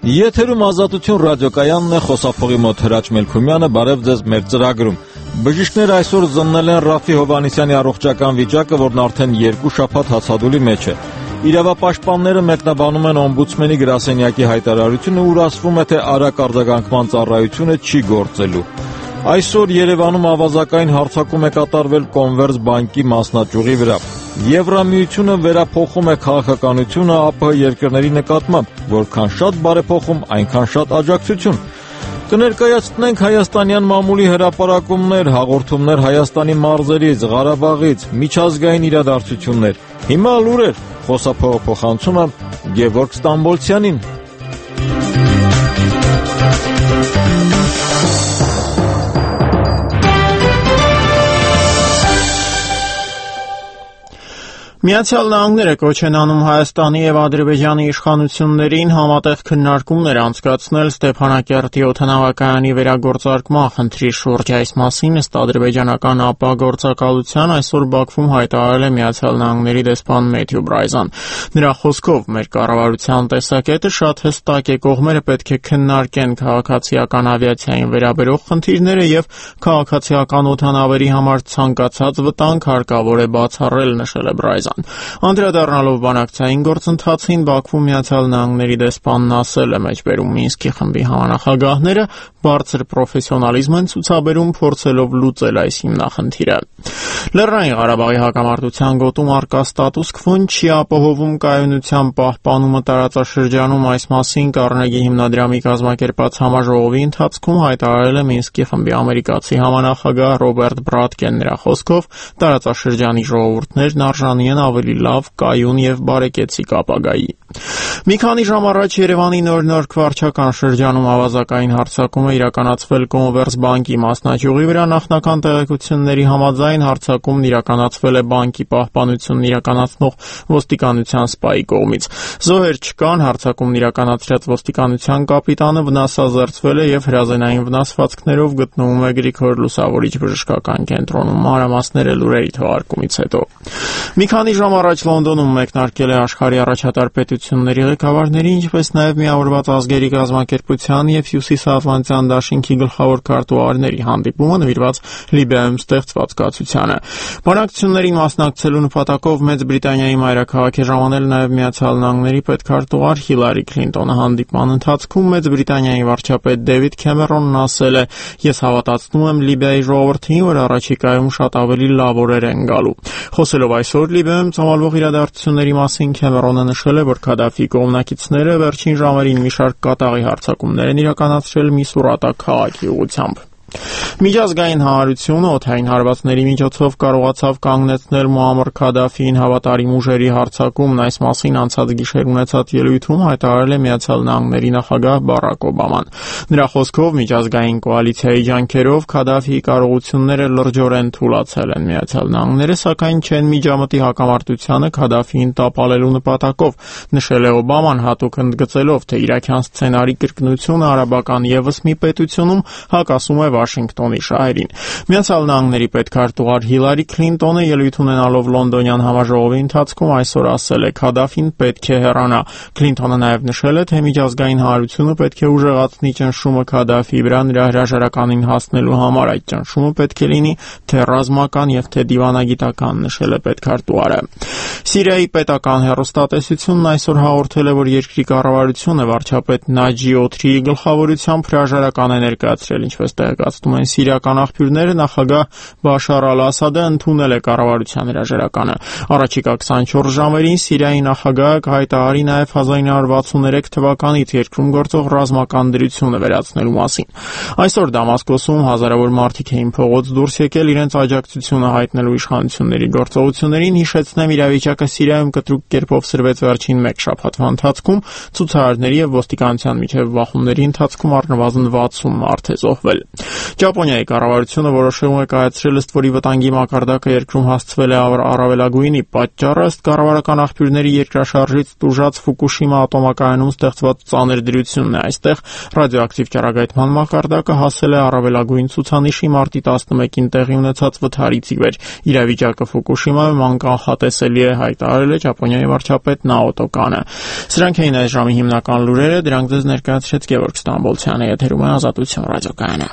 Եթերում Ազատություն ռադիոկայանն է, խոսափողի մոտ Հրաչ Մելքումյանը, բարև ձեզ մեր ծրագրում։ Բժիշկները այսօր զննել են Ռաֆի Հովհաննիսյանի առողջական վիճակը, որն արդեն 2 շաբաթ հացադուլի մեջ է։ Իրավապաշտպանները մեկնաբանում են օմբուդսմենի գրասենյակի հայտարարությունը, ուր ասվում է, թե արագ արձագանքման ծառայությունը չի գործելու։ Այսօր Երևանում ավազակային հարձակում է կատարվել Կոնվերս բանկի մասնաճյուղի վրա։ Եվրամիությունը վերափոխում է քաղաքականությունը ԱՊՀ երկրների նկատմամբ, որքան շատ բարեփոխում, այնքան շատ աջակցություն։ Կներկայացնենք հայաստանյան մամուլի հրապարակումներ, հաղորդումներ Հայաստանի մարզերից, Ղարաբաղից, միջազգային իրադարձություններ։ Հիմա լուրեր, խոսափողը փոխանցում է Գևորգ Ստամբոլցյանին։ Միացյալ Նահանգները կոչ են անում Հայաստանի եւ Ադրբեջանի իշխանություններին համատեղ քննարկումներ անցկացնել Ստեփանակերտի օդանավակայանի վերագործարկման խնդրի շուրջ։ Այս մասին ըստ ադրբեջանական ԱՊԱ գործակալության այսօր Բաքվում հայտարարել է Միացյալ Նահանգների դեսպան Մեթյու Բրայզան։ Նրա խոսքով մեր կառավարության տեսակետը շատ հստակ է, կողմերը պետք է քննարկեն քաղաքացիական ավիացիային վերաբերող խնդիրները եւ քաղաքացիական օդանավերի համար ցանկացած վտանգ հարկավոր է բացառել, նշել է Բրայզան։ Անդրադառնալով բանակցային գործընթացին, Բաքվում Միացյալ Նահանգների դեսպանն ասել է, մեջբերում Մինսկի խմբի համանախագահները բարձր պրոֆեսիոնալիզմ են ցուցաբերում, փորձելով լուծել այս հիմնախնդիրը։ Լեռնային Ղարաբաղի հակամարտության գոտում առկա ստատուս քվոն չի ապահովում կայունության պահպանումը տարածաշրջանում, այս մասին Կարնեգի հիմնադրամի կազմակերպած համաժողովի ընթացքում հայտարարել է Մինսկի խմբի ամերիկացի համանախագահ Ռոբերտ Բրատկեն։ Նրա խոսքով տարածաշրջանի ժողովուրդներն արժանի են ավելի լավ, կայուն եւ բարեկեցիկ ապագայի։ Մի քանի ժամ առաջ Երևանի Նոր-Նորք վարչական շրջանում ավազակային հարձակում է իրականացվել Կոնվերս բանկի մասնաճյուղի վրա։ Նախնական տեղեկությունների համաձայն հարձակումն իրականացվել է բանկի պահպանությունն իրականացնող ոստիկանության սպայի կողմից։ Զոհեր չկան, հարձակումն իրականացրած ոստիկանության կապիտանը վնասազերծվել է եւ հրազենային վնասվածքներով գտնվում է Գրիգոր Լուսավորիչ բժշկական կենտրոնում։ Մանրամասները լուրերի թողարկումից հետո։ Մի քանի ժամ առաջ Լոնդոնում մեկնարկել է աշխարհի առաջատար պետությունների ղեկավարների, ինչպես նաև Միավորված ազգերի կազմակերպության եւ Հյուսիսատլանտյան դաշինքի գլխավոր քարտուղարների հանդիպումը նվիրված Լիբիայում ստեղծված կացությանը։ Բանակցություններին մասնակցելու նպատակով Մեծ Բրիտանիայի մայրաքաղաք է ժամանել նաև Միացյալ Նահանգների պետքարտուղար Հիլարի Քլինտոնը։ Հանդիպման ընթացքում Մեծ Բրիտանիայի վարչապետ Դեվիդ Քեմերոնն ասել է. «Ես հավատացնում եմ Լիբիայի ժողովրդին, որ առաջիկայում շատ ավելի լավ օրեր են գալու»։ Խոսելով այսօր Լիբիայում ծավալվող իրադարձությունների մասին Քեմերոնը նշել է, որ Քադաֆի կողմնակիցները վերջին ժամերին մի շարք կատաղի հարձակումներ են իրականացրել Միսուրատա քաղաքի ուղղությամբ։ Միջազգային հանրությունը օդային հարվածների միջոցով կարողացավ կանգնեցնել Մուամմար Քադաֆիին հավատարիմ ուժերի հարձակումն։ Այս մասին անցած գիշեր ունեցած ելույթում հայտարարել է Միացյալ Նահանգների նախագահ Բարակ Օբաման։ Նրա խոսքով միջազգային կոալիցիայի ջանքերով Քադաֆիի կարողությունները լրջորեն թուլացել են։ Միացյալ Նահանգները, սակայն, չեն միջամտի հակամարտությանը Քադաֆիին տապալելու նպատակով, նշել է Օբաման, հատուկ ընդգծելով, թե իրաքյան սցենարի կրկնությունը արաբական եւս մի պետությունում հակասում է Վաշինգտոնի շահերին։ Միացյալ Նահանգների պետքարտուղար Հիլարի Քլինտոնը ելույթ ունենալով լոնդոնյան համաժողովի ընթացքում այսօր ասել է. «Քադաֆին պետք է հեռանա»։ Քլինտոնը նաև նշել է, թե միջազգային հանրությունը պետք է ուժեղացնի ճնշումը Քադաֆիի վրա նրա հրաժարականին հասնելու համար։ Այդ ճնշումը պետք է լինի թե ռազմական եւ թե դիվանագիտական, նշել է պետքարտուղարը։ Սիրիայի պետական հեռուստատեսությունն այսօր հաղորդել է, որ երկրի կառավարությունը վարչապետ Նաջի Օթրիի գլխավորությամբ հրաժարական է ներկայացրել, ինչպես տեղեկացնում են սիրիական աղբյուրները, նախագահ Բաշար Ալ-Ասադը ընդունել է կառավարության հրաժարականը։ Առաջիկա 24 ժամերին Սիրիայի նախագահը կհայտարարի նաև 1963 թվականից երկրում գործող ռազմական դրությունը վերացնելու մասին։ Այսօր Դամասկոսում հազարավոր մարդիկ էին փողոց դուրս եկել իրենց աջակցությունը հայտնելու իշխանությունների գործողություններին։ Հիշեցնեմ, իրավիճակը Սիրիայում կտրուկ կերպով սրվեց վերջին մեկ շաբաթվա ընթացքում, ցուցարարների եւ ոստիկանության միջև բախումների ընթացքում առնվազն 60 մարդ է զոհվել։ Ճապոնիայի կառավարությունը որոշում է կայացրել, ըստ որի վտանգի մակարդակը երկրում հասցվել է առավելագույնի։ Պատճառը ըստ կառավարական աղբյուրների երկրաշարժից տուժած Ֆուկուշիմա ատոմակայանում ստեղծված ծանր դրությունն է։ Այստեղ ռադիոակտիվ ճառագայթման մակարդակը հասել է առավելագույն ցուցանիշի մարտի 11-ին տեղի ունեցած վթարից ի վեր։ Իրավիճակը Ֆուկուշիմայում անկանխատեսելի է, հայտարարել է Ճապոնիայի վարչապետ Նաոտո Կանը։ Սրանք էին այս ժամի հիմնական լուրերը, դրանք ձեզ ներկայացրեց Գևորգ Ստամբոլցյանը, եթերում է Ազատություն ռադիոկայանը։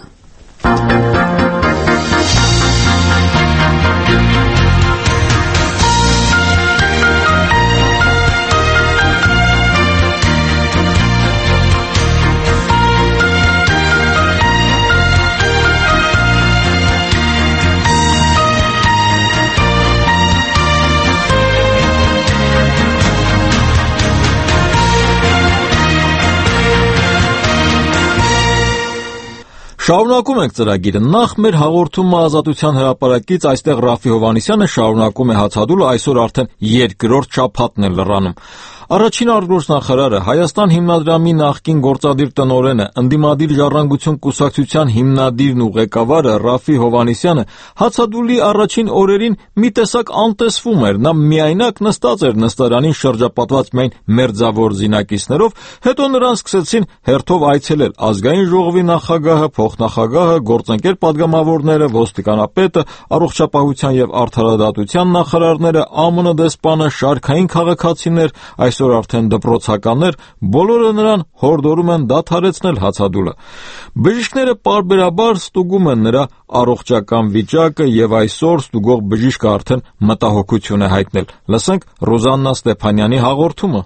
Շարունակում ենք ծրագիրը։ Նախ մեր հաղորդումը Ազատության հրապարակից այստեղ Ռաֆի Հովհաննիսյանը շարունակում է հացադուլը, այսօր արդեն երկրորդ շաբաթն է լրանում։ Առաջին արտգործնախարարը, Հայաստան հիմնադրամի նախկին գործադիր տնօրենը, ընդդիմադիր ժառանգություն կուսակցության հիմնադիրն ու ղեկավարը Ռաֆի Հովհաննիսյանը հացադուլի առաջին օրերին մի տեսակ անտեսվում էր։ Նա միայնակ նստած էր նստարանին շրջապատված միայն մերձավոր զինակիցներով, հետո նրան սկսեցին հերթով այցելել ազգային ժողովի նախագահը, փոխնախագահը, գործընկեր падգամավորները, ոստիկանապետը, առողջապահության եւ արդարադատության նախարարները, ԱՄՆ դեսպանը, շարքային քաղաքացիներ, այսօր արդեն դպրոցականներ, բոլորը նրան հորդորում են դադարեցնել հացադուլը։ Բժիշկները պարբերաբար ստուգում են նրա առողջական վիճակը եւ այսօր ստուգող բժիշկը արդեն մտահոգություն է հայտնել։ Լսենք Ռոզաննա Ստեփանյանի հաղորդումը։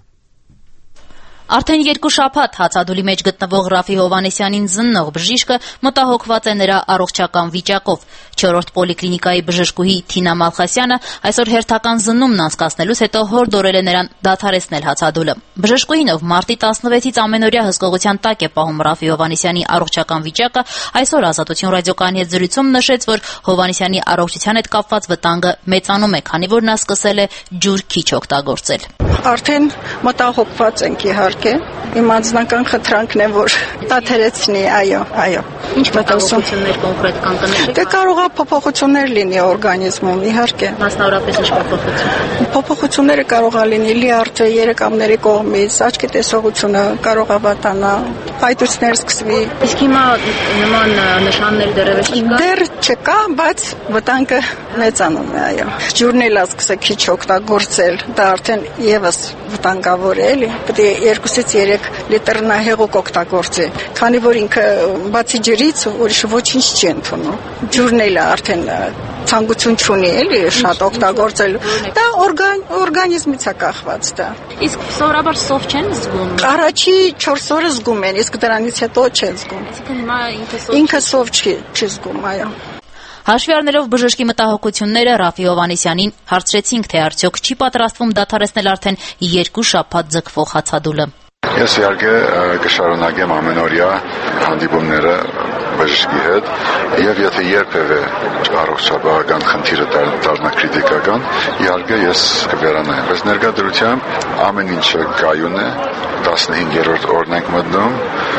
Արդեն 2 շաբաթ հացադուլի մեջ գտնվող Ռաֆի Հովհաննիսյանին զննող բժիշկը մտահոգված է նրա առողջական վիճակով։ 4-րդ պոլիկլինիկայի բժշկուհի Թինա Մալխասյանը այսօր հերթական զննումն անցկացնելուց հետո հորդորել է նրան դադարեցնել հացադուլը։ Բժշկուհին, ով մարտի 16-ից ամենօրյա հսկողության տակ է պահում Ռաֆի Հովհաննիսյանի առողջական վիճակը, այսօր Ազատություն ռադիոկայանի հետ զրույցում նշեց, որ Հովհաննիսյանի առողջության հետ կապված վտանգը մեծանում է, քանի որ նա սկսել է ջուր քիչ օգտագործել։ Արդեն մտահոգված ենք իհարկե։ Իմ անձնական խնդրանքն է, որ դադարեցնի, այո։ Ինչ մտահոգություններ կոնկրետ կան կնշեք։ Դե կարող է փոփոխություններ լինի օրգանիզմում, իհարկե։ Մասնավորապես ինչ փոփոխություն։ Փոփոխությունները կարող է լինի լիարժե երեկամների կողմից, աչքի տեսողությունը կարող է վատանա, հայտույցներ սկսվի։ Իսկ հիմա նման նշաններ դեռևս չկա։ Դեռ չկա, բայց վտանգը մեծանում է, այո։ Ջուրն էլ սկսե քիչ օգտագործել, դա արդեն եւս վտանգավոր է, էլի։ Պետք է 2-ից 3 լիտր նա հեղուկ օգտագործի, քանի որ ինքը բացի ջրից ուրիշ ոչինչ չի ընդունում։ Ջուրն էլ արդեն ցանկություն չունի, էլի, շատ օգտագործելու։ Դա օրգանիզմից է կախված դա։ Իսկ սովորաբար սով չեն զգում։ Առաջի 4 օրը զգում են, իսկ դրանից հետո չեն զգում։ Այսինքն հիմա ինքը սով չի զգում, այո։ Հաշվի առնելով բժշկի մտահոգությունները, Ռաֆի Հովհաննիսյանին հարցրեցինք, թե արդյոք չի պատրաստվում դադարեցնել արդեն 2 շաբաթ ձգվող հացադուլը։ Ես իհարկե կշարունակեմ ամենօրյա հանդիպումները բժշկի հետ եւ եթե երբևէ առողջապահական խնդիրը դառնա քրիտիկական, իհարկե ես կվերանայեմ։ Բայց ներկայությամբ ամեն ինչը կայուն է, 15-րդ օրն ենք մտնում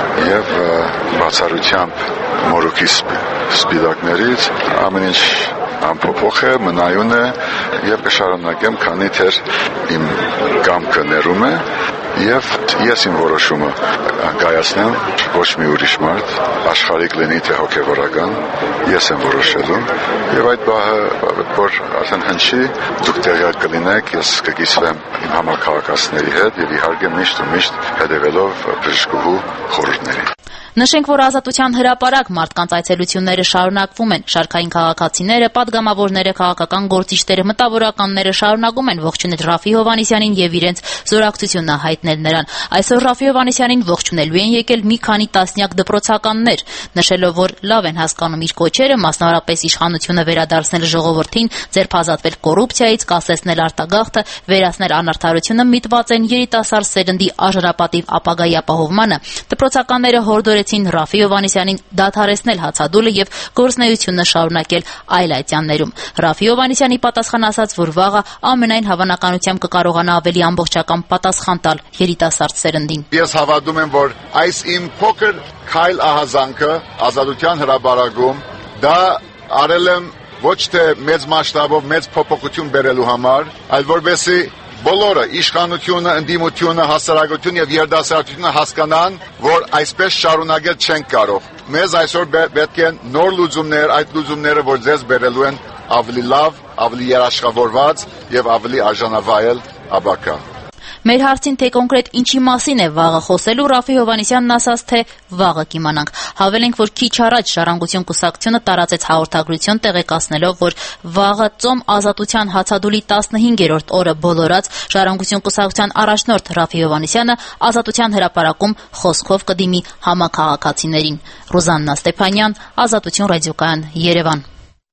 եւ բացառությամբ մորուքի սպիտակներից ամեն ինչ անփոփոխ է, մնայուն է եւ կշարունակեմ, քանի դեռ իմ կամքը ներում է եւ ես իմ որոշումը կայացնեմ, ոչ մի ուրիշ մարդ, աշխարհիկ լինի թե հոգեվորական, ես եմ որոշելու եւ այդ բանը որ արդեն հնչի, դուք տեղյակ կլինեք, ես կգիսվեմ իմ համակարգացիների հետ եւ իհարկե միշտ հետեւելով բժշկուհու խորհուրդներին։ Նշենք, որ Ազատության հրապարակ մարդկանց այցելությունները շարունակվում են։ Շարքային քաղաքացիները, падգամավորները, քաղաքական գործիչները, մտավորականները շարունակում են ողջունել Ռաֆի Հովհաննիսյանին եւ իրենց զորակցությունը հայտնել նրան։ Այսօր Ռաֆի Հովհաննիսյանին ողջունելու են եկել մի քանի տասնյակ դպրոցականներ, նշելով, որ լավ են հասկանում իր կոչերը, մասնավորապես իշխանությունը վերադարձնել ժողովրդին, ձերբազատվել կոռուպցիայից, կասեցնել արտագաղթը, վերացնել անարդարությունը, միտված են երիտասարդ սերնդի արժանապատիվ ապագայի ապահովմանը։ Դպրոցականները հորդորեցին խնդրեցին Ռաֆի Հովհաննիսյանին դադարեցնել հացադուլը եւ գործունեությունը շարունակել այլ այցյաններում։ Ռաֆի Հովհաննիսյանի պատասխան ասաց, որ վաղը ամենայն հավանականությամբ կկարողանա ավելի ամբողջական պատասխան տալ երիտասարդ սերնդին։ Ես հավատում եմ, որ այս իմ փոքր քայլ ահազանգը ազատության հրապարակում դա արել եմ ոչ թե մեծ մասշտաբով մեծ փոփոխություն բերելու համար, այլ որպեսզի բոլորը իշխանությունը, ընդդիմությունը, հասարակությունը եւ երիտասարդությունը հասկանան, որ այսպես շարունակել չեն կարող։ Մեզ այսօր պետք են նոր լուծումներ, այդ լուծումները, որ ձեզ բերելու են ավելի լավ, ավելի երաշխավորված եւ ավելի արժանավայել ապագա։ Մեր հարցին, թե կոնկրետ ինչի մասին է վաղը խոսելու, Ռաֆի Հովհաննիսյանն ասաց, թե վաղը կիմանանք։ Հավելենք, որ քիչ առաջ Ժառանգություն կուսակցությունը տարածեց հաղորդագրություն տեղեկացնելով, որ վաղը ծոմ ազատության հացադուլի 15-րդ օրը բոլորած Ժառանգություն կուսակցության առաջնորդ Ռաֆի Հովհաննիսյանը ազատության հրապարակում խոսքով կդիմի համաքաղաքացիներին։ Ռուզաննա Ստեփանյան, Ազատություն ռադիոկայան, Երևան։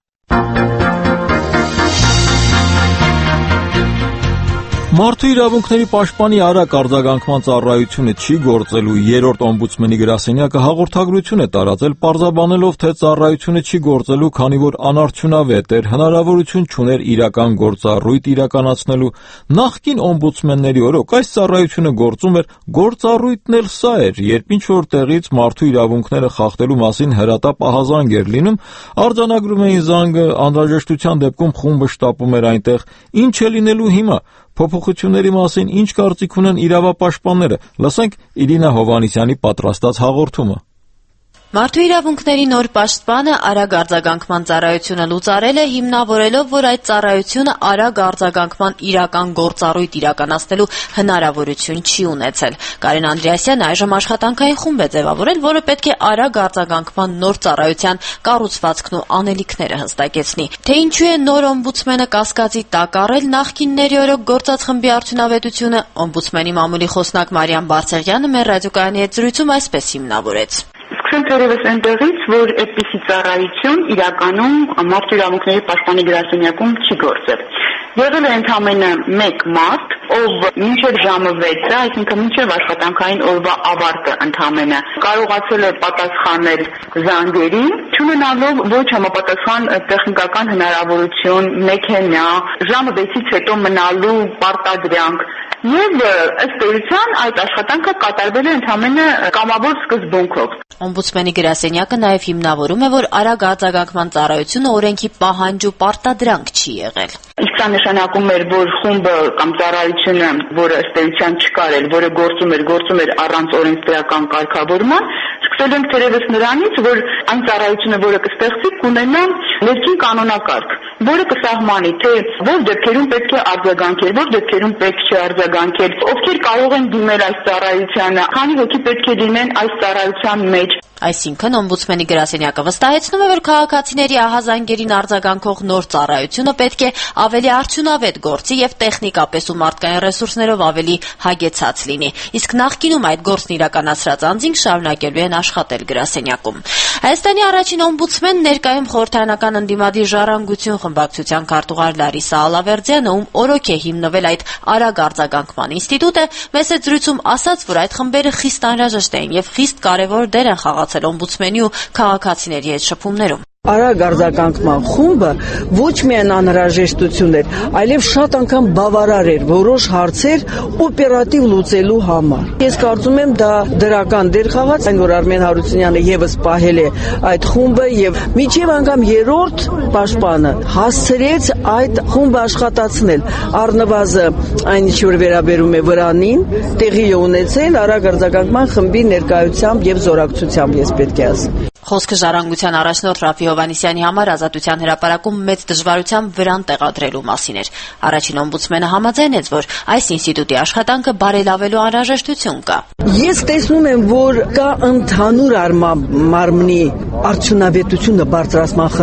Մարդու իրավունքների պաշտպանի արագ արձագանքման ծառայությունը չի գործելու երրորդ օմբուդսմենի գրասենյակը հաղորդագրություն է տարածել, պարզաբանելով, թե ծառայությունը չի գործելու, քանի որ անարդյունավետ էր, հնարավորություն չուներ իրական գործառույթ իրականացնելու։ Նախկին օմբուդսմենների օրոք այս ծառայությունը գործում էր, գործառույթն էլ սա էր, երբ ինչ-որ տեղից մարդու իրավունքները խախտելու մասին հրատապ ահազանգ էր լինում, արձանագրում էին զանգը, անհրաժեշտության դեպքում խումբը շտապում էր այնտեղ։ Ինչ է լինելու հիմա։ Փոփոխությունների մասին ինչ կարծիք ունեն իրավապաշտպանները։ Լսենք Իրինա Հովհաննիսյանի պատրաստած հաղորդումը։ Մարդու իրավունքների նոր պաշտպանը արագ արձագանքման ծառայությունը լուծարել է, հիմնավորելով, որ այդ ծառայությունը արագ արձագանքման իրական գործառույթ իրականացնելու հնարավորություն չի ունեցել։ Կարեն Անդրեասյանը այժմ աշխատանքային խումբ է ձևավորել, որը պետք է արագ արձագանքման նոր ծառայության կառուցվածքն ու անելիքները հստակեցնի։ Թե ինչու է նոր օմբուդսմենը կասկածի տակ առել նախկինների օրոք գործած խմբի արդյունավետությունը, օմբուդսմենի մամուլի խոսնակ Մարիամ Բարսեղյանը մեր ռադիոկայանի հետ զրույցում այսպես հիմնավորեց։ Սկսեմ թերևս այնտեղից, որ այդպիսի ծառայություն իրականում մարդու իրավունքների պաշտպանի գրասենյակում չի գործել։ Եղել է ընդամենը մեկ մարդ, ով մինչև ժամը 6-ը, այսինքն մինչև աշխատանքային օրվա ավարտը ընդամենը, կարողացել է պատասխանել զանգերին, չունենալով ոչ համապատասխան տեխնիկական հնարավորություն, մեքենա, ժամը 6-ից հետո մնալու պարտադրանք։ Եվ ըստ էության այդ աշխատանքը կատարվել է ընդամենը կամավոր սկզբունքով։ Օմբուդսմենի գրասենյակը նաև հիմնավորում է, որ արագ արձագանքման ծառայությունը օրենքի պահանջ ու պարտադրանք չի եղել։ Իսկ սա նշանակում էր, որ խումբը կամ ծառայությունը, որը ըստ էության չկար, որը գործում էր առանց օրենսդրական կարգավորման, սկսել ենք թերևս նրանից, որ այն ծառայությունը, որը կստեղծի, կունենա ներքին կանոնակարգ, որը կսահմանի, թե ով դեպքերում պետք է արձագանքել, ով դեպքերում պետք չէ արձագանքել, ովքեր կարող են դիմել այս ծառայությանը, քանի հոգի պետք է դիմեն այս ծառայության մեջ։ Այսինքն օմբուդսմենի գրասենյակը վստահեցնում է, որ քաղաքացիների ահազանգերին արձագանքող նոր ծառայությունը պետք է ավելի արդյունավետ գործի եւ տեխնիկապես ու մարդկային ռեսուրսներով ավելի հագեցած լինի։ Իսկ նախկինում այդ գործն իրականացրած անձինք շարունակելու են աշխատել գրասենյակում։ Հայաստանի առաջին օմբուդսմեն ներկայում խորհրդարանական ընդդիմադիր Ժառանգություն խմբակցության քարտուղար Լարիսա Ալավերդյանը, ում օրոք է հիմնվել այդ արագ արձագանքման ինստիտուտը, մեծ զրույցում ասաց, որ այդ խմբերը խիստ անհրաժեշտ են եւ խիստ կարեւոր դեր են խաղացել օմբուդսմենի ու քաղաքացիների հետ շփումներում։ Արագ արձագանքման խումբը ոչ միայն անհրաժեշտություն էր, այլև շատ անգամ բավարար էր որոշ հարցեր օպերատիվ լուծելու համար։ Ես կարծում եմ դա դրական դեր խաղաց, այն որ Արմեն Հարությունյանը եւս պահել է այդ խումբը եւ միջև անգամ երրորդ պաշտպանը հասցրեց այդ խումբը աշխատացնել։ Առնվազն այն ինչ որ վերաբերում է վրանին, տեղի է ունեցել արագ արձագանքման խմբի ներկայությամբ եւ զորակցությամբ, ես պետք է ասեմ։ Խոսքը Ժառանգության առաջնորդ Ռաֆի Հովհաննիսյանի համար ազատության հրապարակում մեծ դժվարությամբ վրան տեղադրելու մասին էր։ Առաջին օմբուդսմենը համաձայնեց, որ այս ինստիտուտի աշխատանքը բարելավելու անհրաժեշտություն կա։ Ես տեսնում եմ, որ կա ընդհանուր առմամբ մարմնի արդյունավետությունը բարձրացման խնդիր։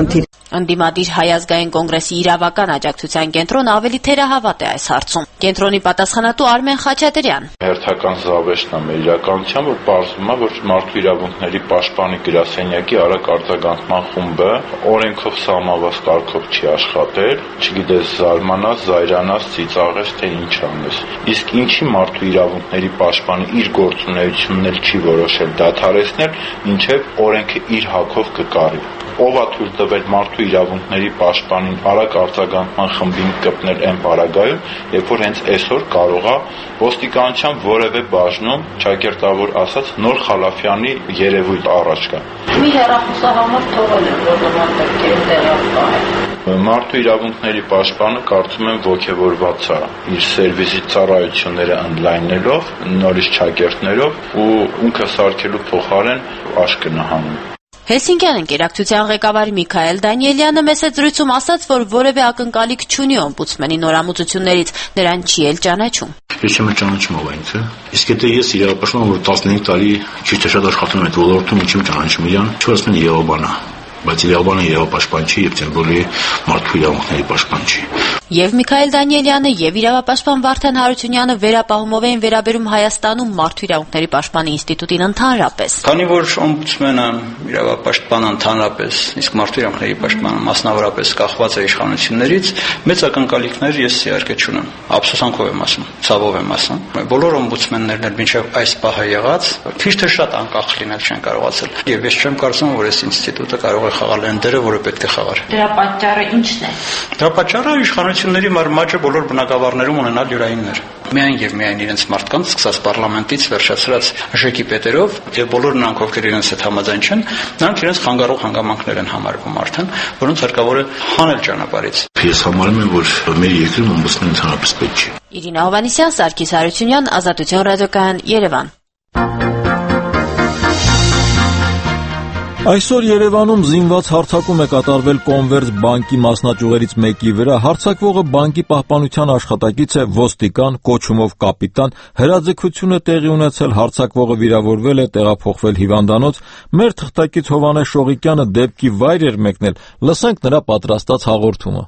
Ընդդիմադիր Հայ ազգային կոնգրեսի իրավական աջակցության կենտրոնը ավելի թերահավատ է այս հարցում։ Կենտրոնի պատասխանատու Արմեն Խաչատրյան. Հերթական զավեշտն է մեր իրականության, որ պարզվում է, որ մարդու իրավունքների պաշտպանի գրասենյակի արագ արձագանքման խումբը օրենքով սահմանված կարգով չի աշխատել, չգիտես զարմանաս, զայրանաս, ծիծաղես, թե ինչ անես։ Իսկ ինչի մարդու իրավունքների պաշտպանի իր գործունեությունն էլ չի որոշել դադարեցնել, ինչև օրենքը իր հակով կկարի։ Ով է թույլ տվել մարդու իրավունքների պաշտպանին արագ արձագանքման խմբին կպնել այն պարագայում, երբ որ հենց այսօր կարող է ոստիկանության որևէ բաժնում, ճակերտավոր ասած, նոր Խալաֆյանի երևույթ առաջ գա։ Մի հեռախոսահամար թողել են, որ նման դեպքեր տեղի ունեն։ Մարդու իրավունքների պաշտպանը կարծում եմ ոգևորված է իր սերվիսի ծառայությունները ընդլայնելով, նորից ճակերտներով ու ունքը սարքելու փոխարեն աշկը նահանում։ Հելսինկյան ընկերակցության ղեկավար Միքայել Դանիելյանը մեծ զրույցում ասաց, որ որևէ ակնկալիք չունի օմբուդսմենի նորամուծություններից, նրան չի էլ ճանաչում։ Ես չեմ ճանաչում ով այնքը։ Իսկ եթե ես իրավապաշտպան, որ 15 տարի քիչ թե շատ աշխատում եմ այդ ոլորտում, ինչի՞ ճանաչում իրան, չասեն Եհովան է, բայց իրավաբանը Եհովապաշտպան չի եւ ցեն բոլի մարդու իրավունքների պաշտպան չի։ Եվ Միքայել Դանիելյանը եւ իրավապաշտպան Վարդան Հարությունյանը վերապահումով էին վերաբերում Հայաստանում մարդու իրավունքների պաշտպանի ինստիտուտին ընդհանրապես։ Քանի որ օմբուդսմենը իրավապաշտպանը ընդհանրապես, իսկ մարդու իրավունքների պաշտպանը մասնավորապես կախված է իշխանություններից, մեծ ակնկալիքներ ես իհարկե չունեմ։ Ափսոսանքով եմ ասում, ցավով եմ ասում։ Բոլոր օմբուդսմեններն էլ մինչև այս պահը եղած քիչ թե շատ անկախ լինել չեն կարողացել։ Եվ ես չեմ կարծում, որ այս ինստիտուտը կարող է խաղալ այն դերը, որը պետք է խաղար։ Դրա պատճառը ի՞նչն է։ Դրա պատճառը իշխանությունների մարմաճը բոլոր բնակավարներում ունենալ յուրայիններ։ Միայն եւ միայն իրենց մարդկանց, սկսած պարլամենտից վերջացրած ՀԺԿ-ի պետերով եւ բոլոր նրանք, ովքեր իրենց հետ համաձայն չեն, նրանք իրենց խանգարող հանգամանքներ են համարվում արդեն, որոնց հարկավոր է հանել ճանապարհից։ Ես համարում եմ, որ մեր երկրում օմբուդսմենը ընդհանրապես պետք չի։ Իրինա Հովհաննիսյան, Սարգիս Հարությունյան, Ազատություն ռադիոկայան, Երևան։ Այսօր Երևանում զինված հարձակում է կատարվել Կոնվերս բանկի մասնաճյուղերից մեկի վրա։ Հարձակվողը բանկի պահպանության աշխատակից է, ոստիկան, կոչումով կապիտան։ Հրաձգությունը տեղի ունեցել, հարձակվողը վիրավորվել է, տեղափոխվել հիվանդանոց։ Մեր թղթակից Հովհաննես Շողիկյանը դեպքի վայր էր մեկնել։ Լսենք նրա պատրաստած հաղորդումը։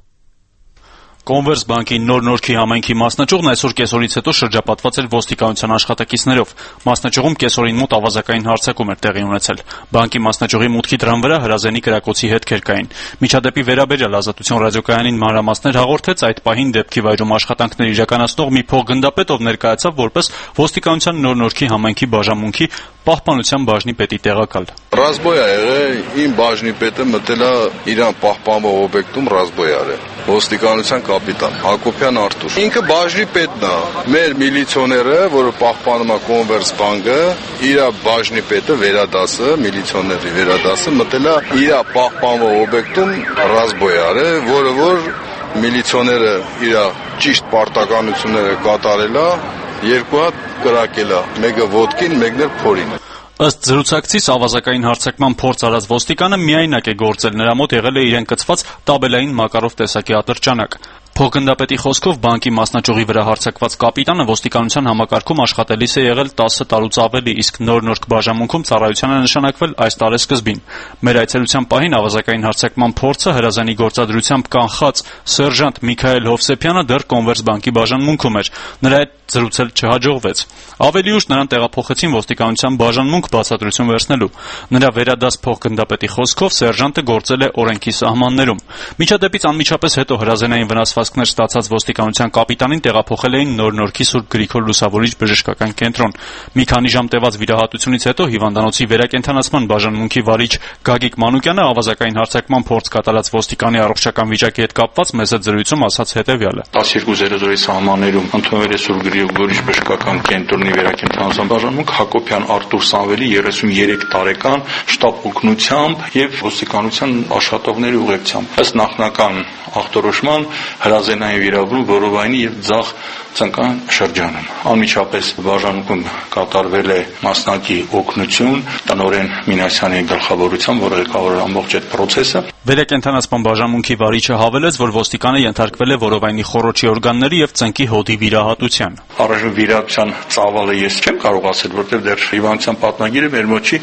Կոնվերս բանկի նոր-նորքի համայնքի մասնաճյուղն այսօր կեսօրից հետո շրջապատված էր ոստիկանության աշխատակիցներով։ Մասնաճյուղում կեսօրին մոտ ավազակային հարձակում էր տեղի ունեցել։ Բանկի մասնաճյուղի մուտքի դռան վրա հրազենի կրակոցի հետքեր կային։ Միջադեպի վերաբերյալ Ազատություն ռադիոկայանին մանրամասներ հաղորդեց այդ պահին դեպքի վայրում աշխատանքներ իրականացնող մի փոխգնդապետ, ով ներկայացավ որպես ոստիկանության նոր-նորքի համայնքի բաժանմունքի պահպանության բաժնի պետի տեղակալ։ Ռազմոյ է եղել, իմ բաժնի պետը մտել է իրան պահպանող օբյեկտում ռազմոյ արել։ Ոստիկանության կապիտան Հակոբյան Արտուր։ Ինքը բաժնի պետն է։ Մեր միլիցիոները, որը պահպանում է Կոնվերս բանկը, իր բաժնի պետը վերադասը, միլիցիոների վերադասը մտել է իր պահպանող օբյեկտում ռազմոյ արել, որը որ միլիցիոները իր ճիշտ պարտականությունները կատարել է, երկու հատ կրակել է, մեկը ոտքին, մեկն էլ փորին։ Ըստ զրուցակցից ավազակային հարձակման փորձ արած ոստիկանը միայնակ է գործել, նրա մոտ եղել է իրեն կցված տաբելային Մակարով տեսակի ատրճանակ։ Փոխգնդապետի խոսքով բանկի մասնաճյուղի վրա հարձակված կապիտանը ոստիկանության համակարգում աշխատելիս է եղել 10 տարուց ավելի, իսկ նոր-նորք բաժանմունքում ծառայության է նշանակվել այս տարեսկզբին։ Մեր այցելության պահին ավազակային հարձակման փորձը հրազանի գործադրությամբ կանխած սերժանտ Միքայել Հովսեփյանը դեռ Կոնվերս բանկի բաժանմունքում էր։ Նրա հետ զրուցել չհաջողվեց։ Ավելի ուշ նրան տեղափոխեցին ոստիկանության բաժանմունք բացատրություն վերցնելու։ Նրա վերադաս փոխգնդապետի խոսքով սերժանտը գործել է օրենքի սահմաններում։ Միջադեպից անմիջապես հետո հրազենային վնասվածքներ ստացած ոստիկանության կապիտանին տեղափոխել էին նոր-նորքի Սուրբ Գրիգոր Լուսավորիչ բժշկական կենտրոն։ Մի քանի ժամ տևած վիրահատությունից հետո հիվանդանոցի վերակենդանացման բաժանմունքի վարիչ Գագիկ Մանուկյանը ավազակային հարձակման փորձ կատարած ոստիկանի առողջական վիճակի հետ կապված մեծ զրույցում ասաց հետևյալը. 12:00-ի սահմաններում ընդունվել է Սուրբ Գրիգորիչ բժշկական կենտրոնի վերակենդանացման բաժանմունք Հակոբյան Արտուր Սամվելի 33 տարեկան շտապ օգնությամբ եւ ոստիկանության աշխատողների ուղեկցությամբ։ Ըստ նախնական ախտորոշման հրազենային վիրավորում որովայնի եւ ձախ ցանկան շրջանում։ Անմիջապես բաժանմունքում կատարվել է մասնակի օգնություն տնօրեն Մինասյանի գլխավորությամբ, որը ղեկավարել ամբողջ այդ process-ը։ Վերակենդանացման բաժանմունքի վարիչը հավելեց, որ ոստիկանը ենթարկվել է որովայնի խոռոչի օրգանների եւ ծնկի հոդի վիրահատության։ Առայժմ վիրահատության ծավալը ես չեմ կարող ասել, որտեղ դեռ հիվանդության պատմագիրը մեր մոտ չի,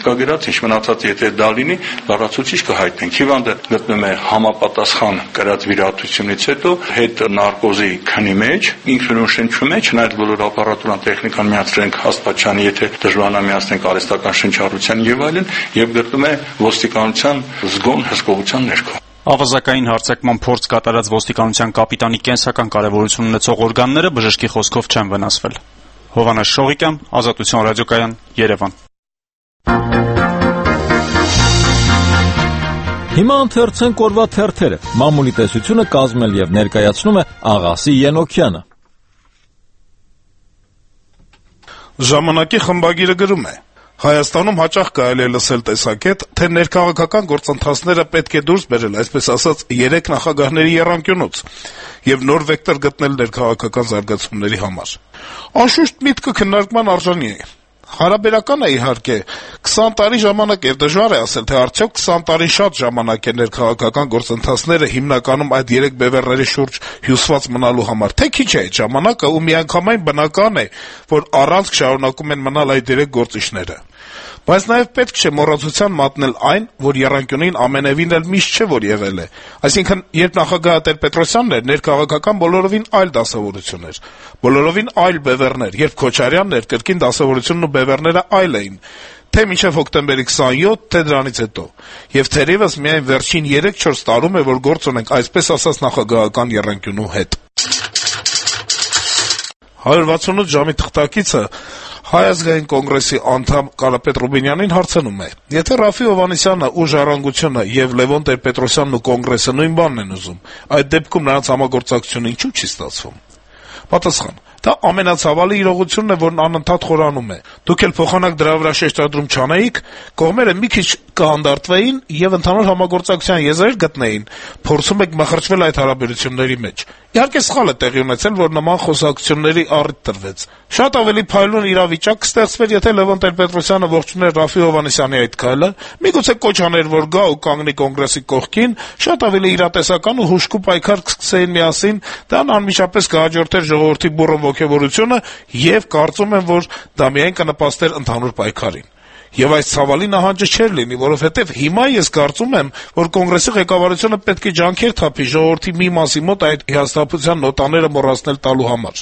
չկա գրած, ինչ մնացած եթե դա լինի, լրացուցիչ կհայտնենք։ Հիվանդը գտնվում է համապատասխան կրած վիրահատությունից հետո հետ նարկոզի քնի մեջ, ինքնուրույն մեջ, նայած բոլոր ապարատուրան տեխնիկան միացրենք աստվածչանի, եթե դժվարանա միացնենք արհեստական շնչառության եւ այլն, եւ գտնվում է ոստիկանության զգոն հսկողության ներքո։ Ավազակային հարձակման փորձ կատարած ոստիկանության կապիտանի կենսական կարևորություն ունեցող օրգանները բժշկի խոսքով չեն վնասվել։ Հովհաննես Շողիկյան, Ազատություն ռադիոկայան, Երևան։ Հիմա ընթերցենք օրվա թերթերը։ Մամուլի տեսությունը կազմել եւ ներկայացնում է Աղասի Ենոքյանը։ Ժամանակի խմբագիրը գրում է. Հայաստանում հաճախ կարելի է լսել տեսակետ, թե ներքաղաքական գործընթացները պետք է դուրս բերել, այսպես ասած, 3 նախագահների եռանկյունուց եւ նոր վեկտոր գտնել ներքաղաքական զարգացումների համար։ Անշուշտ միտքը քննարկման արժանի է։ Հարաբերական է իհարկե 20 տարի ժամանակ եւ դժվար է ասել, թե արդյոք 20 տարի շատ ժամանակ է ներքաղաքական գործընթացները հիմնականում այդ 3 բևեռների շուրջ հյուսված մնալու համար, թե քիչ է այդ ժամանակը ու միանգամայն բնական է, որ առանց շարունակում են մնալ այդ 3 գործիչները։ Բայց նաև պետք չէ մոռացության մատնել այն, որ եռանկյունին ամենևին էլ միշտ չէ, որ եղել է։ Այսինքն, երբ նախագահը Տեր-Պետրոսյանն էր, ներքաղաքական բոլորովին այլ դասավորություն էր, բոլորովին այլ բևեռներ, երբ Քոչարյանն էր, կրկին դասավորությունն ու բևեռները այլ էին, թե մինչև հոկտեմբերի 27, թե դրանից հետո։ Եվ թերևս միայն վերջին 3-4 տարում է, որ գործ ունենք այսպես ասած նախագահական եռանկյունու հետ։ 168 ժամի թղթակիցը Հայ ազգային կոնգրեսի անդամ Կարապետ Ռուբինյանին հարցնում է. եթե Ռաֆի Հովհաննիսյանը ու Ժառանգությունը եւ Լևոն Տեր-Պետրոսյանն ու կոնգրեսը նույն բանն են ուզում, այդ դեպքում նրանց համագործակցությունը ինչու չի ստացվում։ Պատասխան. դա ամենացավալի իրողությունն է, որն անընդհատ խորանում է։ Դուք էլ փոխանակ դրա վրա շեշտադրում չանեիք, կողմերը մի քիչ կհանդարտվեին եւ ընդհանուր համագործակցության եզրեր գտնեին, փորձում եք մխրճվել այդ հարաբերությունների մեջ։ Իհարկե սխալ է տեղի ունեցել, որ նման խոսակցությունների առիթ տրվեց։ Շատ ավելի փայլուն իրավիճակ կստեղծվեր, եթե Լևոն Տեր-Պետրոսյանը ողջուներ Ռաֆի Հովհաննիսյանի այդ քայլը, միգուցե կոչ աներ, որ գա ու կանգնի կոնգրեսի կողքին, շատ ավելի իրատեսական ու հուժկու պայքար կսկսեին միասին, դրան անմիջապես կհաջորդեր ժողովրդի բուռն ոգևորությունը եւ կարծում եմ, որ դա միայն կնպաստեր ընդհանուր պայքարին։ Եվ այս ցավալի նահանջը չէր լինի, որովհետեւ հիմա ես կարծում եմ, որ կոնգրեսի ղեկավարությունը պետք է ջանքեր թափի ժողովրդի մի մասի մոտ այդ հիասթափության նոտաները մոռացնել տալու համար։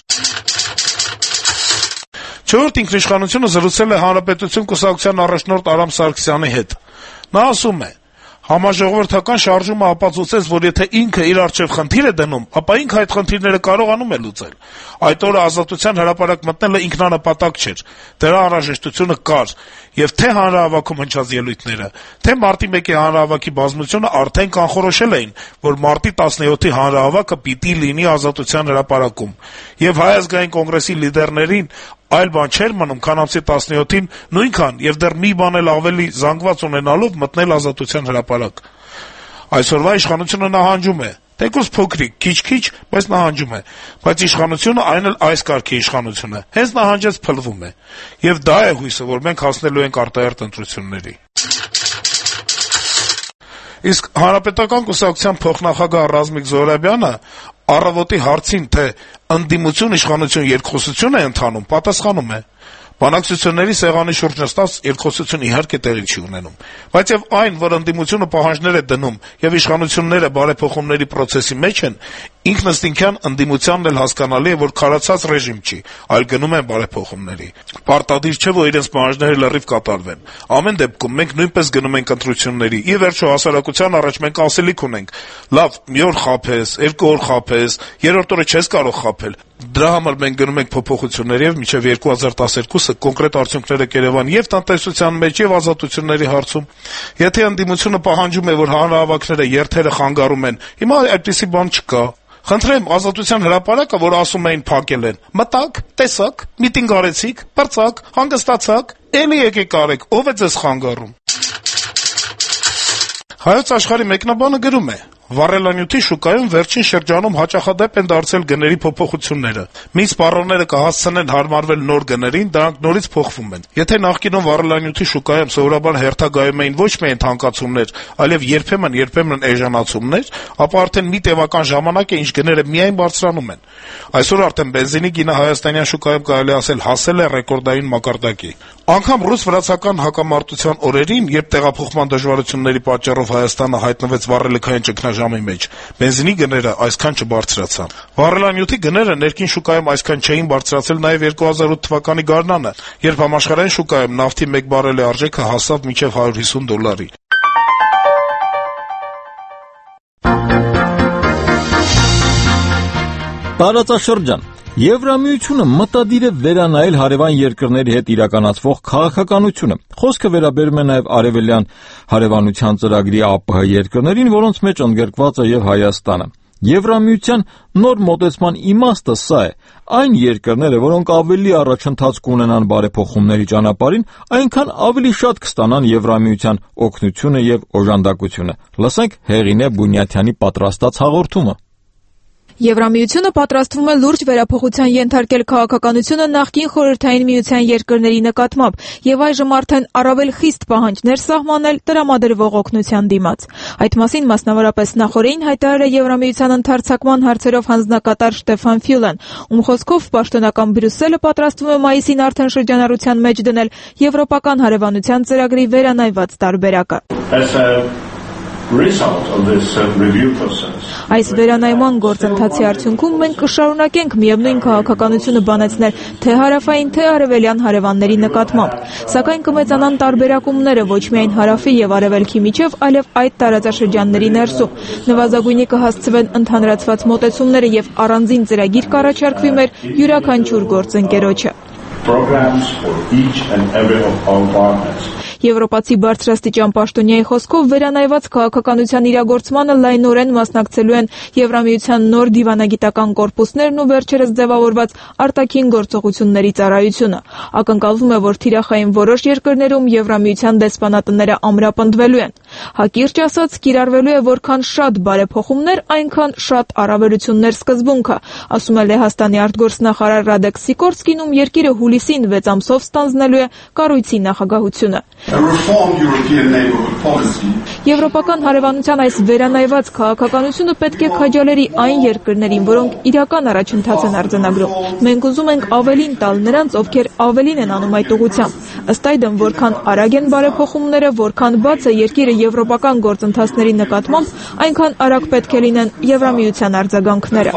Չորրորդ ինքնիշխանությունը զրուցել է Հանրապետություն կուսակցության առաջնորդ Արամ Սարգսյանի հետ։ Նա ասում է. Համաժողովրդական շարժումը ապացուցեց, որ եթե ինքը իր առջև խնդիր է դնում, ապա ինքը այդ խնդիրները կարողանում է լուծել։ Այդ օրը Ազատության հրապարակ մտնելը ինքնանպատակ չէր, դրա անհրաժեշտությունը կար, եւ թե հանրահավաքում հնչած ելույթները, թե մարտի 1-ի հանրահավաքի բազմությունը արդեն կանխորոշել էին, որ մարտի 17-ի հանրահավաքը պիտի լինի Ազատության հրապարակում, եւ Հայ ազգային կոնգրեսի լիդերներին այլ բան չէր մնում, քան ամսի 17-ին նույնքան եւ դեռ մի բան էլ ավելի զանգված ունենալով մտնել Ազատության հրապարակ։ Այսօրվա իշխանությունը նահանջում է, թեկուզ փոքրիկ, քիչ-քիչ, բայց նահանջում է, բայց իշխանությունը այն էլ այս կարգի իշխանություն է, հենց նահանջեց փլվում է։ Եվ դա է հույսը, որ մենք հասնելու ենք արտահերթ ընտրությունների։ Իսկ Հանրապետական կուսակցության փոխնախագահ Ռազմիկ Զոհրաբյանը Առավոտի հարցին, թե ընդդիմություն իշխանություն երկխոսություն է ընթանում, պատասխանում է. Բանակցությունների սեղանի շուրջ նստած երկխոսություն իհարկե տեղի չի ունենում, բայց եւ այն, որ ընդդիմությունը պահանջներ է դնում եւ իշխանությունները բարեփոխումների process-ի մեջ են, ինքնըստինքյան ընդդիմությանն էլ հասկանալի է, որ քարացած ռեժիմ չի, այլ գնում են բարեփոխումների։ Պարտադիր չէ, որ իրենց պահանջները լրիվ կատարվեն։ Ամեն դեպքում մենք նույնպես գնում ենք ընտրությունների։ Ի վերջո հասարակության առաջ մենք ասելիք ունենք. լավ, մի օր խաբես, 2 օր խաբես, երրորդ օրը չես կարող խաբել։ Դրա համար մենք գնում ենք փոփոխությունների եւ մինչեւ 2012-ը կոնկրետ արդյունքները կերևան եւ տնտեսության մեջ եւ ազատությունների հարցում։ Եթե ընդդիմությունը պահանջում է, որ հանրահավաքները երթերը խանգարում են, հիմա այդպիսի բան չկա։ Խնդրեմ, Ազատության հրապարակը, որ ասում էին փակել են, մտակ, տեսակ, միտինգ արեցիք, բրծակ, հանգստացաք, էլի եկեք արեք, ով է ձեզ խանգարում։ Հայոց աշխարհի մեկնաբանը գրում է. Վառելանյութի շուկայում վերջին շրջանում հաճախադեպ են դարձել գների փոփոխությունները։ Մի սպառողները կհասցնեն հարմարվել նոր գներին, դրանք նորից փոխվում են։ Եթե նախկինում վառելանյութի շուկայում սովորաբար հերթագայում էին ոչ միայն թանկացումներ, այլև երբեմն էժանացումներ, ապա արդեն մի տևական ժամանակ է, ինչ գները միայն բարձրանում են։ Այսօր արդեն բենզինի գինը հայաստանյան շուկայում կարելի ասել հասել է ռեկորդային մակարդակի։ Անգամ ռուս-վրացական հակամարտության օրերին, երբ տեղափոխման դժվարությունների պատճառով Հայաստանը հայտնվեց վառելիքային ճգնաժամի մեջ, բենզինի գները այսքան չբարձրացան։ Վառելանյութի գները ներքին շուկայում այսքան չէին բարձրացել նաև 2008 թվականի գարնանը, երբ համաշխարհային շուկայում նավթի 1 բարելի արժեքը հասավ մինչև $150։ Տարածաշրջան Եվրամիությունը մտադիր է վերանայել հարևան երկրների հետ իրականացվող քաղաքականությունը։ Խոսքը վերաբերում է նաև արևելյան հարևանության ծրագրի ԱՊՀ երկրներին, որոնց մեջ ընդգրկված է եւ Հայաստանը։ Եվրամիության նոր մոտեցման իմաստը սա է. այն երկրները, որոնք ավելի առաջընթաց կունենան բարեփոխումների ճանապարհին, այնքան ավելի շատ կստանան Եվրամիության օգնությունը եւ օժանդակությունը։ Լսենք Հեղինե Բունյաթյանի պատրաստած հաղորդումը։ Եվրամիությունը պատրաստվում է լուրջ վերափոխության ենթարկել քաղաքականությունը նախկին խորհրդային միության երկրների նկատմամբ եւ այժմ արդեն առավել խիստ պահանջներ սահմանել տրամադրվող օգնության դիմաց։ Այդ մասին մասնավորապես նախորդին հայտարարել է Եվրամիության ընդհանրացման հարցերով հանձնակատար Շտեֆան Ֆյուլեն, ում խոսքով պաշտոնական Բրյուսելը պատրաստվում է մայիսին արդեն շրջանառության մեջ դնել եվրոպական հարևանության ծրագրի վերանայված տարբերակը։ Այս վերանայման գործընթացի արդյունքում մենք կշարունակենք միևնույն քաղաքականությունը բանացնել թե հարավային, թե արևելյան հարևանների նկատմամբ, սակայն կմեծանան տարբերակումները ոչ միայն հարավի եւ արևելքի միջև, այլև այդ տարածաշրջանների ներսում։ Նվազագույնի կհասցվեն ընդհանրացված մոտեցումները եւ առանձին ծրագիր կառաջարկվի մեր յուրաքանչյուր գործընկերոջը։ Եվրոպացի բարձրաստիճան պաշտոնյայի խոսքով վերանայված քաղաքականության իրագործմանը լայնորեն մասնակցելու են Եվրամիության նոր դիվանագիտական կորպուսներն ու վերջերս ձևավորված արտաքին գործողությունների ծառայությունը։ Ակնկալվում է, որ թիրախային որոշ երկրներում Եվրամիության դեսպանատները ամրապնդվելու են։ Հակիրճ ասած, կիրառվելու է որքան շատ բարեփոխումներ, այնքան շատ առավելություններ սկզբունքը, ասում է Լեհաստանի արտգործնախարար Ռադեք Սիկորսկին, ում երկիրը հուլիսին 6 ամսով ստանձնելու է կառույցի նախագահությունը։ Եվրոպական հարևանության այս վերանայված քաղաքականությունը պետք է քաջալերի այն երկրներին, որոնք իրական առաջընթաց են արձանագրում։ Մենք ուզում ենք ավելին տալ նրանց, ովքեր ավելին են անում այդ ուղղությամբ։ Ըստ այդմ, որքան արագ են բարեփոխումները, որքան բաց է երկիրը եվրոպական գործընթացների նկատմամբ, այնքան արագ պետք է լինեն Եվրամիության արձագանքները։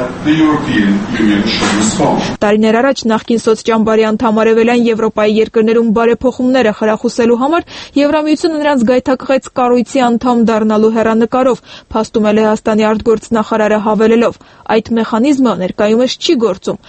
Տարիներ առաջ նախկին սոցճամբարի անդամ արևելյան Եվրոպայի երկրներում բարեփոխումները խրախուսելու համար Եվրամիությունը նրանց գայթակղեց կառույցի անդամ դառնալու հեռանկարով, փաստում է Լեհաստանի արտգործնախարարը հավելելով. այդ մեխանիզմը ներկայումս չի գործում։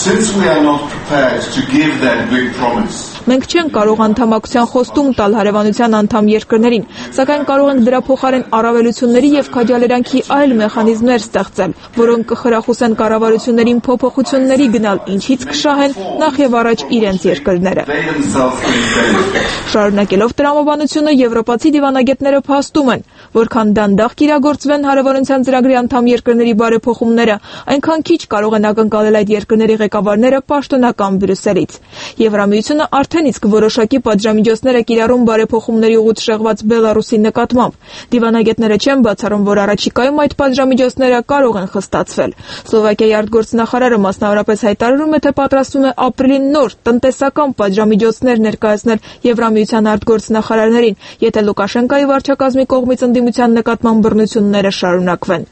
Մենք չենք կարող անդամակցության խոստում տալ հարևանության անդամ երկրներին, սակայն կարող ենք դրա փոխարեն առավելությունների եւ քաջալերանքի այլ մեխանիզմներ ստեղծել, որոնք կխրախուսեն կառավարություններին փոփոխությունների գնալ, ինչից կշահեն նախ եւ առաջ իրենց երկրները։ Շարունակելով տրամաբանությունը, եվրոպացի դիվանագետները փաստում են, որքան դանդաղ կիրագործվեն հարևանության ծրագրի անդամ երկրների բարեփոխումները, այնքան քիչ կարող են ակնկալել այդ երկրների ղեկավարները պաշտոնական Բրյուսելից։ Եվրամիությունը արդեն իսկ որոշակի պատժամիջոցներ է կիրառում բարեփոխումների ուղուտ շեղված Բելարուսի նկատմամբ։ Դիվանագետները չեն բացառում, որ առաջիկայում այդ պատժամիջոցները կարող են խստացվել։ Սլովակիայի արտգործնախարարը մասնավորապես հայտարարում է, թե պատրաստվում է ապրիլին նոր տնտեսական պատժամիջոցներ ներկայացնել Եվրամիության արտգործնախարարներին, եթե Լուկաշենկոյի վարչակազմի կողմից ընդդիմության նկատմամբ բռնությունները շարունակվեն։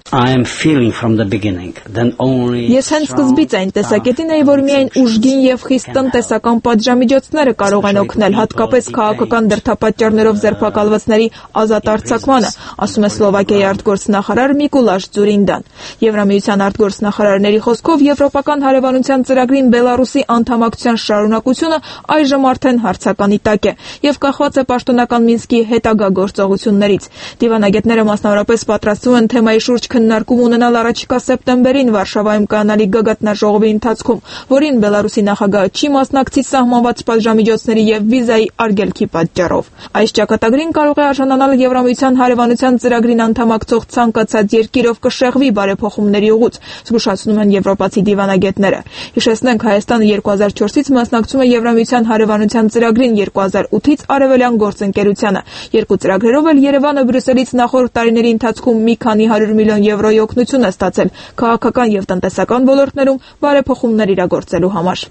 Ես հենց սկզբից այն տեսակետին էի, որ միայն ուժգին եւ խիստ տնտեսական պատժամիջոցները կարող են օգնել, հատկապես քաղաքական դրդապատճառներով ձերբակալվածների ազատ արձակմանը, ասում է Սլովակիայի արտգործնախարար Միկուլաշ Ձուրինդան։ Եվրամիության արտգործնախարարների խոսքով եվրոպական հարևանության ծրագրին Բելարուսի անդամակցության շարունակությունը այժմ արդեն հարցականի տակ է եւ կախված է պաշտոնական Մինսկի հետագա գործողություններից։ Դիվանագետները մասնավորապես պատրաստվում են թեմայի շուրջ քննարկում ունենալ առաջիկա սեպտեմբերին Վարշավայում կայանալիք գագաթնաժողովի ընթացքում, որին Բելարուսի նախագահը չի մասնակցի սահմանված պատժամիջոցների եւ վիզայի արգելքի պատճառով։ Այս ճակատագրին կարող է արժանանալ Եվրամիության հարևանության ծրագրին անդամակցող ցանկացած երկիրով կշեղվի բարեփոխումների ուղուց, զգուշացնում են եվրոպացի դիվանագետները։ Հիշեցնենք, Հայաստանը 2004-ից մասնակցում է Եվրամիության հարևանության ծրագրին, 2008-ից Արևելյան գործընկերությանը։ Երկու ծրագրերով էլ Երևանը Բրյուսելից նախորդ տարիների ընթացքում մի քանի 100 միլիոն եվրոյի օգնություն է ստացել քաղաքական եւ տնտեսական ոլորտներում բարեփոխումներ իրագործելու համար։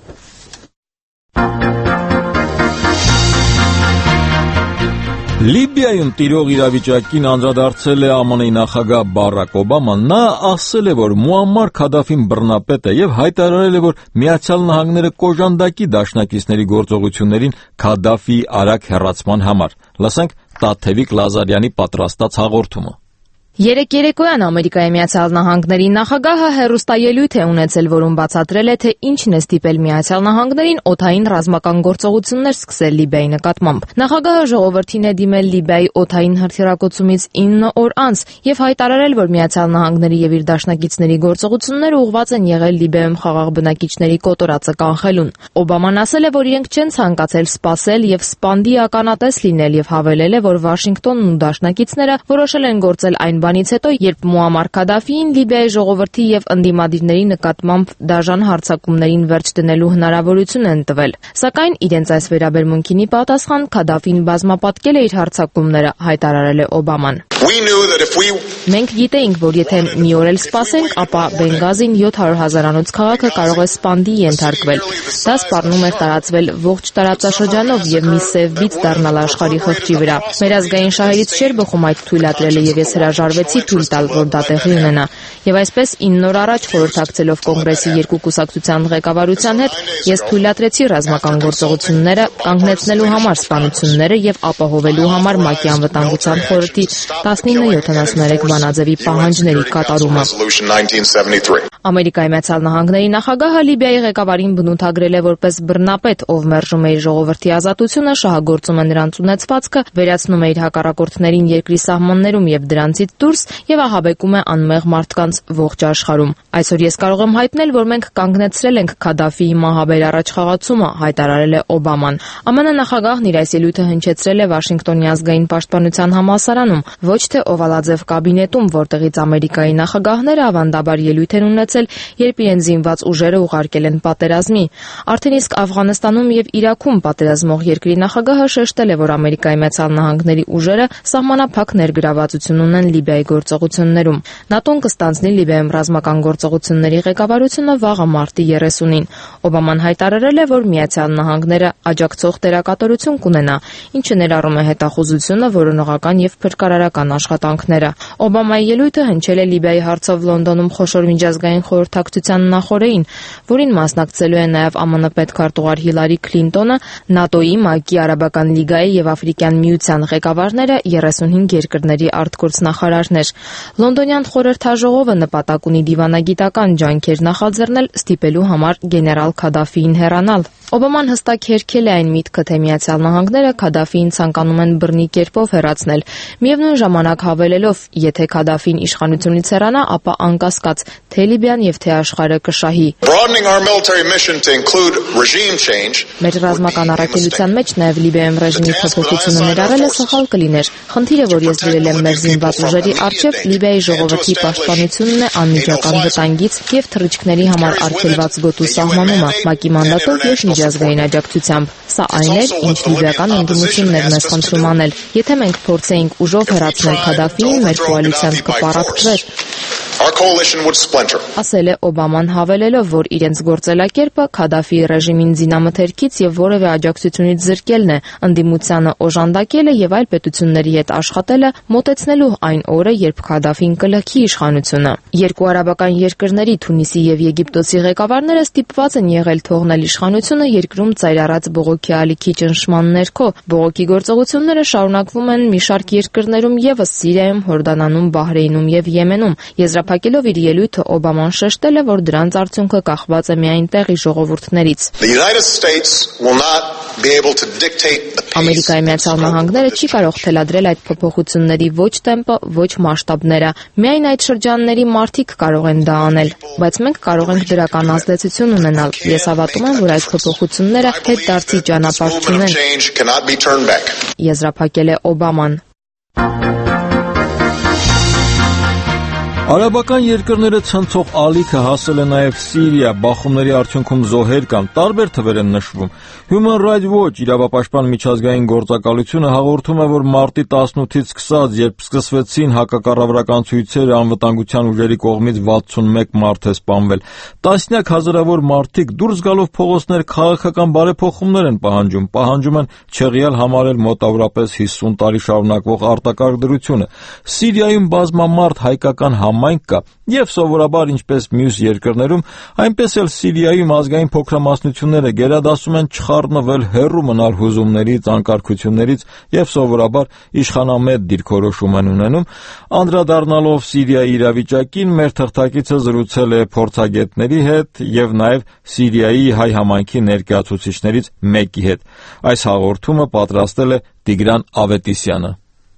Լիբիայում տիրող իրավիճակին անդրադարձել է ԱՄՆ-ի նախագահ Բարակ Օբաման։ Նա ասել է, որ Մուամմար Քադաֆին բռնապետ է եւ հայտարարել է, որ Միացյալ Նահանգները կոժանդակի դաշնակիցների գործողություններին Քադաֆիի արագ հեռացման համար։ Լսենք Տաթևիկ Լազարյանի պատրաստած հաղորդումը։ Երեկ երեկոյան Ամերիկայի Միացյալ Նահանգների նախագահը հեռուստաելույթ է ունեցել, որում բացատրել է, թե ինչն է ստիպել Միացյալ Նահանգներին օդային ռազմական գործողություններ սկսել Լիբիայի նկատմամբ։ Նախագահը ժողովրդին է դիմել Լիբիայի օդային հրթիռակոծումից 9 օր անց եւ հայտարարել, որ Միացյալ Նահանգների եւ իր դաշնակիցների գործողությունները ուղղված են եղել Լիբիայում խաղաղ բնակիչների կոտորածը կանխելուն։ Օբաման ասել է, որ իրենք չեն ցանկացել սպասել եւ սպանդի ականատես լինել եւ հավելել է, որ Վաշինգտոնն ու դաշնակիցները որոշել են գործել այն բանից հետո, երբ Մուամմար Քադաֆիին Լիբիայի ժողովրդի եւ ընդդիմադիրների նկատմամբ դաժան հարձակումներին վերջ դնելու հնարավորություն են տվել։ Սակայն իրենց այս վերաբերմունքին ի պատասխան Քադաֆին բազմապատկել է իր հարձակումները, հայտարարել է Օբաման։ Մենք գիտեինք, որ եթե մի օր էլ սպասենք, ապա Բենգազին 700,000-անոց քաղաքը կարող է սպանդի ենթարկվել։ Դա սպառնում էր տարածվել ողջ տարածաշրջանով եւ մի սև բիծ դառնալ աշխարհի խղճի վրա։ Մեր ազգային շահերից չէր բխում այդ թույլատրելը եւ ես հրաժարվեցի թույլ տալ, որ դա տեղի ունենա։ Եվ այսպես 9 օր առաջ խորհրդակցելով Կոնգրեսի երկու կուսակցության ղեկավարության հետ, ես թույլատրեցի ռազմական գործողությունները կանգնեցնելու համար սպանությունները եւ ապահովելու համար ՄԱԿ-ի անվտանգության խորհրդի 1973 բանաձևի պահանջների կատարումը։ Ամերիկայի Միացյալ Նահանգների նախագահը Լիբիայի ղեկավարին բնութագրել է որպես բռնապետ, ով մերժում է իր ժողովրդի ազատությունը, շահագործում է նրանց ունեցվածքը, վերացնում է իր հակառակորդներին երկրի սահմաններում եւ դրանցից դուրս եւ ահաբեկում է անմեղ մարդկանց ողջ աշխարհում։ Այսօր ես կարող եմ հայտնել, որ մենք կանգնեցրել ենք Քադաֆիի մահաբեր առաջխաղացումը, հայտարարել է Օբաման։ ԱՄՆ նախագահն իր այս ելույթը հնչեցրել է Վաշինգտոնի ազգային պաշտպանության համալսարանում, ոչ թե Օվալաձև կաբինետում, որտեղից Ամերիկայի նախագահները ավանդաբար ելույթ են ունեցել, երբ իրենց զինված ուժերը ուղարկել են պատերազմի։ Արդեն իսկ Աֆղանստանում եւ Իրաքում պատերազմող երկրի նախագահը շեշտել է, որ Ամերիկայի Միացյալ Նահանգների ուժերը սահմանափակ ներգրավվածություն ունեն Լիբիայի գործողություններում։ ՆԱՏՕ-ն կստանձնի Լիբիայում ռազմական գործողությունների ղեկավարությունը վաղը մարտի 30-ին։ Օբաման հայտարարել է, որ Միացյալ Նահանգները աջակցող դերակատարություն կունենա, ինչը ներառում է հետախուզությունը, որոնողական եւ փրկարարական աշխատանքները։ Օբամայի ելույթը հնչել է Լիբիայի հարցով Լոնդոնում խոշոր միջազգային խորհրդակցության նախօրեին, որին մասնակցելու է նաեւ ԱՄՆ պետքարտուղար Հիլարի Քլինտոնը, ՆԱՏՕ-ի, ՄԱԿ-ի, Արաբական լիգայի եւ Աֆրիկյան միության ղեկավարները, 35 երկրների արտգործնախարարներ։ Լոնդոնյան խորհրդաժողովը նպատակ ունի դիվանագիտական ջանքեր նախաձեռնել ստիպելու համար գեներալ Քադաֆիին հեռանալ։ Օբաման հստակ հերքել է այն միտքը, թե Միացյալ Նահանգները Քադաֆիին ցանկանում են բռնի կերպով հեռացնել, միևնույն ժամանակ հավելելով, եթե Քադաֆին իշխանությունից հեռանա, ապա անկասկած թե Լիբիան եւ թե աշխարհը կշահի։ Մեր ռազմական առաքելության մեջ նաեւ Լիբիայում ռեժիմի փոփոխությունը ներառելը սխալ կլիներ։ Խնդիրը, որ ես դրել եմ մեր զինված ուժերի առջև, Լիբիայի ժողովրդի պաշտպանությունն է անմիջական վտանգից եւ թռիչքների համար արգելված գոտու սահմանումը, ՄԱԿ-ի մանդատով եւ միջազգային աջակցությամբ։ Սա այն էր, ինչ լիբիական ընդդիմությունն էր մեզ խնդրում անել։ Եթե մենք փորձեինք ուժով հեռացնել Քադաֆիին, մեր կոալիցիան կպառակտվեր։ Ասել է Օբաման, հավելելով, որ իրենց գործելակերպը Քադաֆիի ռեժիմին զինամթերքից եւ որևէ աջակցությունից զրկելն է, ընդդիմությանը օժանդակելը եւ այլ պետությունների հետ աշխատելը մոտեցնելու այն օրը, երբ Քադաֆին կլքի իշխանությունը։ Երկու արաբական երկրների Թունիսի եւ Եգիպտոսի ղեկավարները ստիպված են եղել թողնել իշխանությունը երկրում ծայրառած բողոքի ալիքի ճնշման ներքո։ Բողոքի գործողությունները շարունակվում են մի շարք երկրներում եւս՝ Սիրիայում, Հորդանանում, Բահրեյնում եւ Եմենում։ Եզրափակելով իր ելույթը Օբաման շեշտել է, որ դրանց արդյունքը կախված է միայն տեղի ժողովուրդներից։ Ամերիկայի Միացյալ Նահանգները չի կարող թելադրել այդ փոփոխությունների ոչ տեմպը, ոչ մասշտաբները։ Միայն այդ շրջանների մարդիկ կարող են դա անել, բայց մենք կարող ենք դրական ազդեցություն ունենալ։ Ես հավատում եմ, որ այդ փոփոխությունները հետդարձի ճանապարհ չունեն։ Եզրափակել է Օբաման։ Արաբական երկրները ցնցող ալիքը հասել է նաև Սիրիա, բախումների արդյունքում զոհեր կան, տարբեր թվեր են նշվում։ Human Rights Watch իրավապաշտպան միջազգային գործակալությունը հաղորդում է, որ մարտի 18-ից սկսած, երբ սկսվեցին հակակառավարական ցույցերը, անվտանգության ուժերի կողմից 61 մարդ է սպանվել։ Տասնյակ հազարավոր մարդիկ դուրս գալով փողոցներ քաղաքական բարեփոխումներ են պահանջում են չեղյալ համարել մոտավորապես 50 տարի շարունակվող արտակարգ դրությունը։ Սիրիայում բազմամարդ հայկական համայնք կա, եւ սովորաբար ինչպես մյուս երկրներում, այնպես էլ Սիրիայում ազգային փոքրամասնությունները գերադասում են չխառնվել, հեռու մնալ հուզումներից, անկարգություններից եւ սովորաբար իշխանամետ դիրքորոշում են ունենում։ Անդրադառնալով Սիրիայի իրավիճակին, մեր թղթակիցը զրուցել է փորձագետների հետ եւ նաեւ Սիրիայի հայ համայնքի ներկայացուցիչներից մեկի հետ։ Այս հաղորդումը պատրաստել է Տիգրան Ավետիսյանը։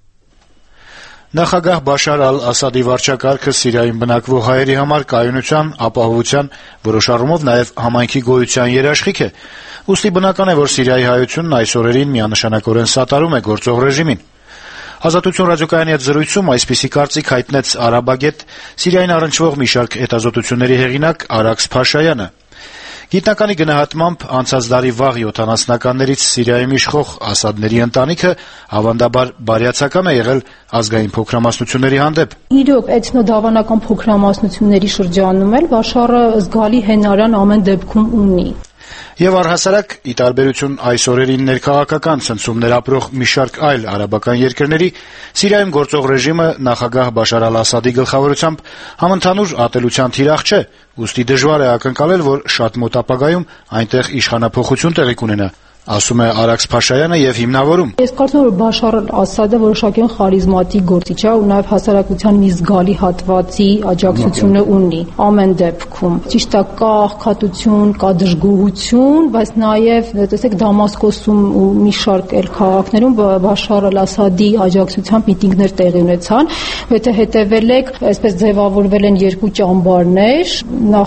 Նախագահ Բաշար ալ-Ասադի վարչակարգը Սիրիայում բնակվող հայերի համար կայունության, ապահովության, որոշ առումով նաև համայնքի գոյության երաշխիք է։ Ուստի բնական է, որ Սիրիայի հայությունն այս օրերին միանշանակորեն սատարում է գործող ռեժիմին։ Ազատություն ռադիոկայանի հետ զրույցում այսպիսի կարծիք հայտնեց արաբագետ, Սիրիային առնչվող մի շարք հետազոտությունների հեղինակ Արաքս Փաշայանը։ Գիտնականի գնահատմամբ անցած դարի վաղ 70-ականներից Սիրիայում իշխող Ասադների ընտանիքը ավանդաբար բարյացակամ է եղել ազգային փոքրամասնությունների հանդեպ։ Իրոք էթնոդավանական փոքրամասնությունների շրջանում էլ Բաշարը զգալի հենարան ամեն դեպքում ունի։ Եվ առհասարակ, ի տարբերություն այս օրերին ներքաղաքական ցնցումներ ապրող մի շարք այլ արաբական երկրների, Սիրիայում գործող ռեժիմը նախագահ Բաշար ալ-Ասադի գլխավորությամբ համընդհանուր ատելության թիրախ չէ, ուստի դժվար է ակնկալել, որ շատ մոտ ապագայում այնտեղ իշխանափոխություն տեղի կունենա, ասում է Արաքս Փաշայանը եւ հիմնավորում։ Ես կարծում եմ, որ Բաշար ալ-Ասադը որոշակիորեն խարիզմատիկ գործիչ է ու նաեւ հասարակության մի զգալի հատվածի աջակցությունը ունի ամեն դեպքում։ Ճիշտ է, կա աղքատություն, կա դժգոհություն, բայց նաեւ տեսեք Դամասկոսում ու մի շարք այլ քաղաքներում Բաշար ալ-Ասադի աջակցությամբ միտինգներ տեղի ունեցան։ Եթե հետեւել եք, այսպես ձևավորվել են երկու ճամբարներ,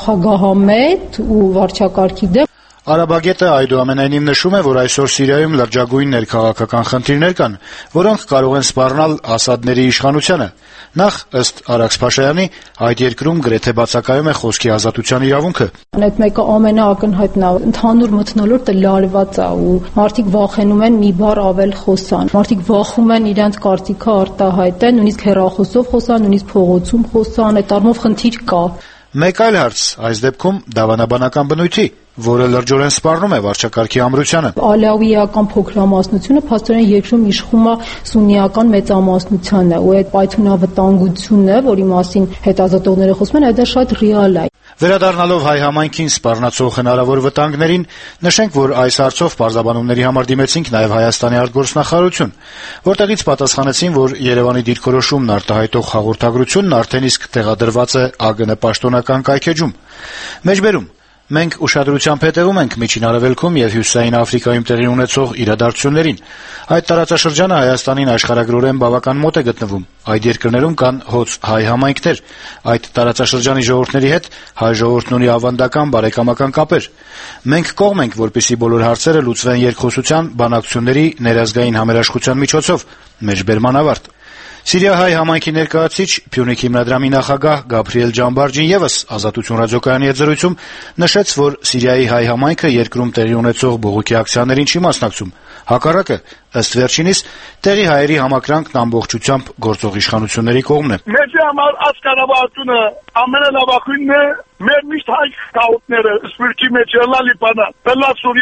նախագահամետ ու վարչակարգի դեմ։ Արաբագետը այդուամենայնիվ նշում է, որ այսօր Սիրիայում լրջագույն ներքաղաքական խնդիրներ կան, որոնք կարող են սպառնալ Ասադների իշխանությանը։ Նախ, ըստ Արաքս Փաշայանի, այդ երկրում գրեթե բացակայում է խոսքի ազատության իրավունքը։ Այդ մեկը ամենաակնհայտն է, ընդհանուր մթնոլորտը լարված է ու մարդիկ վախենում են մի բառ ավել խոսան։ Մարդիկ վախում են իրենց կարծիքը արտահայտեն, նույնիսկ հեռախոսով խոսան, նույնիսկ փողոցում խոսան, այդ առումով խնդիր կա։ Մեկ այլ հարց, այս դեպքում դավանաբանական բնույթի, որը լրջորեն սպառնում է վարչակարգի ամրությանը։ Ալավիական փոքրամասնությունը փաստորեն երկրում իշխում է սուննիական մեծամասնությանը, ու այդ պայթունավտանգությունը, որի մասին հետազոտողները խոսում են, դա շատ ռեալ է։ Վերադառնալով հայ համայնքին սպառնացող հնարավոր վտանգներին, նշենք, որ այս հարցով պարզաբանումների համար դիմեցինք նաև Հայաստանի արտգործնախարարություն, որտեղից պատասխանեցին, որ Երևանի դիրքորոշումն արտահայտող հաղորդագրությունն արդեն իսկ տեղադրված է ԱԳՆ պաշտոնական կայքեջում։ Մեջբերում Մենք ուշադրությամբ հետևում ենք Միջին Արևելքում եւ Հյուսիսային Աֆրիկայում տեղի ունեցող իրադարձություններին։ Այդ տարածաշրջանը Հայաստանին աշխարհագրորեն բավական մոտ է գտնվում։ Այդ երկրներում կան հոծ հայ համայնքներ։ Այդ տարածաշրջանի ժողովուրդների հետ հայ ժողովուրդն ունի ավանդական բարեկամական կապեր։ Մենք կողմ ենք, որպեսզի բոլոր հարցերը լուծվեն երկխոսության, բանակցությունների, ներազգային համերաշխության միջոցով։ Մեջբերման ավարտ։ Սիրիա-հայ համայնքի ներկայացուցիչ Փյունիկ հիմնադրամի նախագահ Գաբրիել Ջամբարջին եւս Ազատություն ռադիոկայանի հետ զրույցում նշեց, որ Սիրիայի հայ համայնքը երկրում տեղի ունեցող բողոքի ակցիաներին չի մասնակցում։ Հակառակը, ըստ վերջինիս, տեղի հայերի համակրանքն ամբողջությամբ գործող իշխանությունների կողմն է։ Մեծ համար ասկարավությունը ամենալավախույնն է մեր միշտ հայ կաուտները, սպիրկի մեջ ելալի բանը, բելա Սուրիա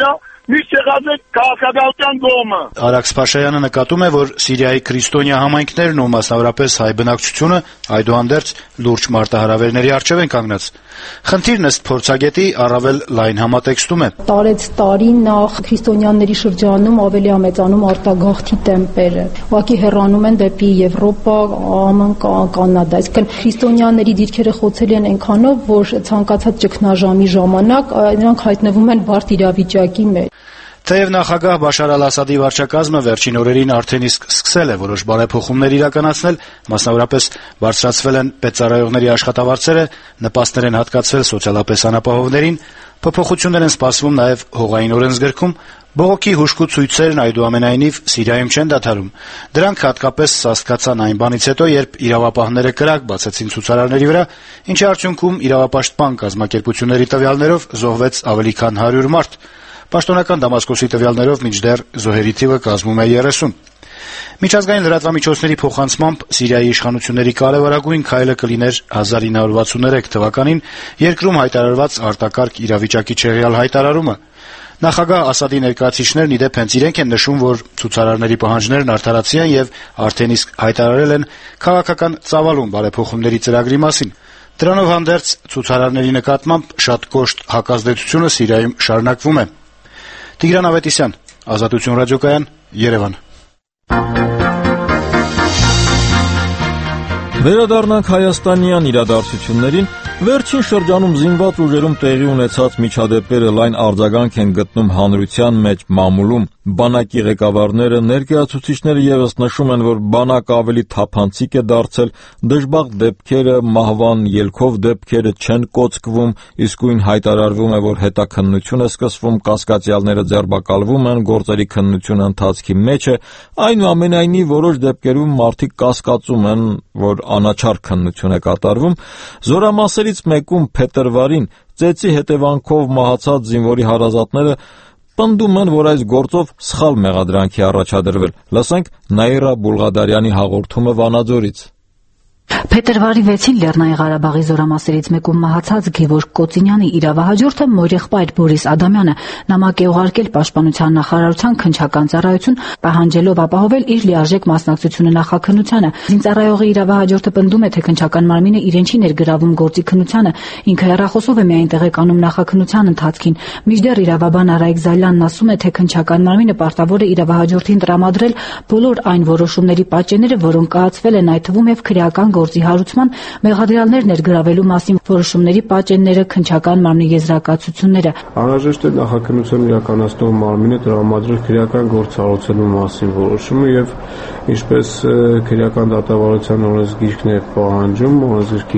միշտ եղած է քաղաքականության կողմը։ Արաքս Փաշայանը նկատում է, որ Սիրիայի քրիստոնյա համայնքներն ու մասնավորապես հայ բնակչությունը այդուհանդերձ լուրջ մարտահրավերների առջև են կանգնած։ Խնդիրն ըստ փորձագետի առավել լայն համատեքստում է։ Տարեց տարի նախ քրիստոնյաների շրջանում ավելի ամեծանում արտագաղթի տեմպերը։ Ուղղակի հեռանում են դեպի Եվրոպա, ԱՄՆ, Կանադա։ Այսինքն քրիստոնյաների դիրքերը խոցելի են այնքանով, որ ցանկացած ճգնաժամի ժամանակ նրանք հայտնվում են բարդ իրավիճակի մեջ։ Թեև նախագահ Բաշար Ալ-Ասադի վարչակազմը վերջին օրերին արդեն իսկ սկսել է որոշ բարեփոխումներ իրականացնել, մասնավորապես բարձրացվել են պետծառայողների աշխատավարձերը, նպաստներ են հատկացվել սոցիալապես անապահովներին, փոփոխություններ են սպասվում նաև հողային օրենսգրքում, բողոքի հուժկու ցույցերն այդուամենայնիվ Սիրիայում չեն դադարում։ Դրանք հատկապես սաստկացան այն բանից հետո, երբ իրավապահները կրակ բացեցին ցուցարարների վրա, ինչի արդյունքում իրավապաշտպան կազմակերպությունների տվյալներով զոհվեց ավելի քան 100 մարդ։ Պաշտոնական Դամասկոսի տվյալներով մինչդեռ զոհերի թիվը կազմում է 30։ Միջազգային լրատվամիջոցների փոխանցմամբ Սիրիայի իշխանությունների կարևորագույն քայլը կլիներ 1963 թվականին երկրում հայտարարված արտակարգ իրավիճակի չեղյալ հայտարարումը։ Նախագահ Ասադի ներկայացուցիչներն ի դեպ հենց իրենք են նշում, որ ցուցարարների պահանջներն արդարացի են եւ արդեն իսկ հայտարարել են քաղաքական ծավալուն բարեփոխումների ծրագրի մասին։ Դրանով հանդերձ ցուցարարների նկատմամբ շատ կոշտ հակազդեցությունը Սիրիայում շարունակվում է։ Տիգրան Ավետիսյան, Ազատություն ռադիոկայան, Երևան։ Վերադառնանք հայաստանյան իրադարձություններին։ Վերջին շրջանում զինված ուժերում տեղի ունեցած միջադեպերը լայն արձագանք են գտնում հանրության մեջ մամուլում։ Բանակի ղեկավարները, ներկայացուցիչները ևս նշում են, որ բանակը ավելի թափանցիկ է դարձել, դժբախտ դեպքերը, մահվան ելքով դեպքերը չեն կոծկվում, իսկույն հայտարարվում է, որ հետաքննություն է սկսվում, կասկածյալները ձերբակալվում են, գործերի քննությունը ընթացքի մեջ է, այնուամենայնիվ որոշ դեպքերում մարդիկ կասկածում են, որ անաչառ քննություն է կատարվում։ Զորամասերից մեկում փետրվարին ծեծի հետևանքով մահացած զինվորի հարազատները պնդում են, որ այս գործով սխալ մեղադրանքի առաջադրվել։ Լսենք Նաիրա Բուլղադարյանի հաղորդումը Վանաձորից։ Փետրվարի 6-ին Լեռնային Ղարաբաղի զորամասերից մեկում մահացած Գևորգ Կոցինյանի իրավահաջորդը մորեղբայր Բորիս Ադամյանը նամակ է ուղարկել Պաշտպանության նախարարության քննչական ծառայություն, պահանջելով ապահովել իր լիարժեք մասնակցությունը նախաքննությանը։ Զինծառայողի իրավահաջորդը պնդում է, թե քննչական մարմինը իրեն չի ներգրավում գործի քննությանը, ինքը հեռախոսով է միայն տեղեկանում նախաքննության ընթացքին։ Մինչդեռ իրավաբան Արայիկ Զալյանն ասում է, թե քննչական մարմինը պարտավոր է իրավահաջորդին տրամադրել բոլոր այն որոշումների պատճենները, որոնք կայացվել են, այդ թվում եւ քրեական գործի հարուցման, մեղադրյալներ ներգրավելու մասին որոշումների պատճենները, քննչական մարմնի եզրակացությունները։ Անհրաժեշտ է նախաքննություն իրականացնող մարմինը տրամադրել քրեական գործ հարուցելու մասին որոշումը եւ ինչպես քրեական դատավարության օրենսգիրքն է պահանջում, օրենսգիրքի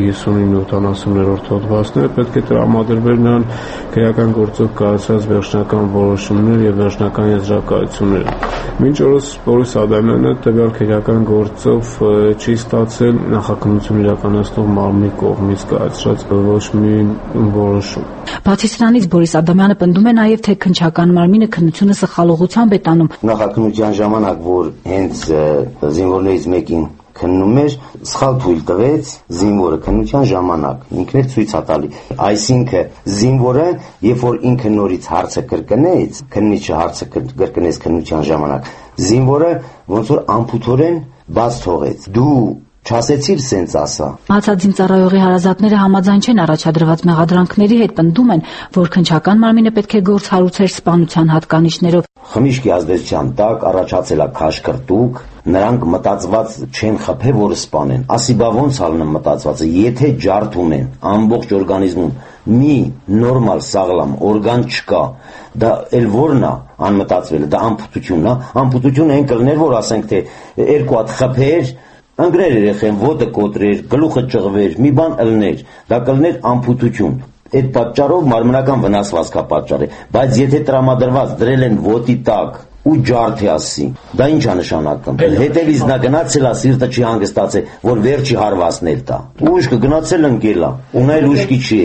59-80-րդ հոդվածները պետք է տրամադրվել նրան քրեական գործով կայացած վերջնական որոշումներ եւ վերջնական եզրակացություններ։ Մինչ օրս Բորիս Ադամյանը տվյալ քրեական գործով չի ստացել նախաքննություն իրականացնող մարմնի կողմից կայացրած ոչ մի որոշում։ Բացի սրանից Բորիս Ադամյանը պնդում է նաև, թե քննչական մարմինը քննությունը սխալողությամբ է տանում։ Նախաքննության ժամանակ, որ հենց զինվորներից մեկին քննում էր, սխալ թույլ տվեց զինվորը քննության ժամանակ, ինքն էլ ցույց տալի։ Այսինքն զինվորը, երբ որ ինքը նորից հարցը կրկնեց, քննիչը հարցը կրկնեց քննության ժամանակ, զինվորը ոնց որ անփութորեն բաց թողեց։ Դու չասեցիր սենց ասա։ Մահացած զինծառայողի հարազատները համաձայն չեն առաջադրված մեղադրանքների հետ, պնդում են, որ քննչական մարմինը պետք է գործ հարուցեր սպանության հատկանիշներով։ Խմիչքի ազդեցության տակ առաջացել է քաշքրտուկ, նրանք մտածված չեն խփե, որ սպանեն։ Ասի բա ոնց ալնեմ մտածվածը, եթե ջարդում են ամբողջ օրգանիզմում մի նորմալ սաղլամ օրգան չկա, դա էլ որն է անմտածվելը, դա ամփոփությունն է, ամփոփությունը այն կլներ, որ ասենք թե երկու հատ խփեր, ընկներ երեխեն, ոտը կոտրեր, գլուխը ճղվեր, մի բան ըլներ, դա կլներ ամփոփություն։ Այդ պատճառով մարմնական վնասվածքա պատճառ է, բայց եթե տրամադրված դրել են ոտի տակ ու ջարդի ասի, դա ինչ է նշանակում։ Հետևից նա գնացել է, սիրտը չի հանգստացել, որ վերջի հարվածն էլ տա։ Ուշքը գնացել ընկել է, ու նա էլ ուշքի չի եկել։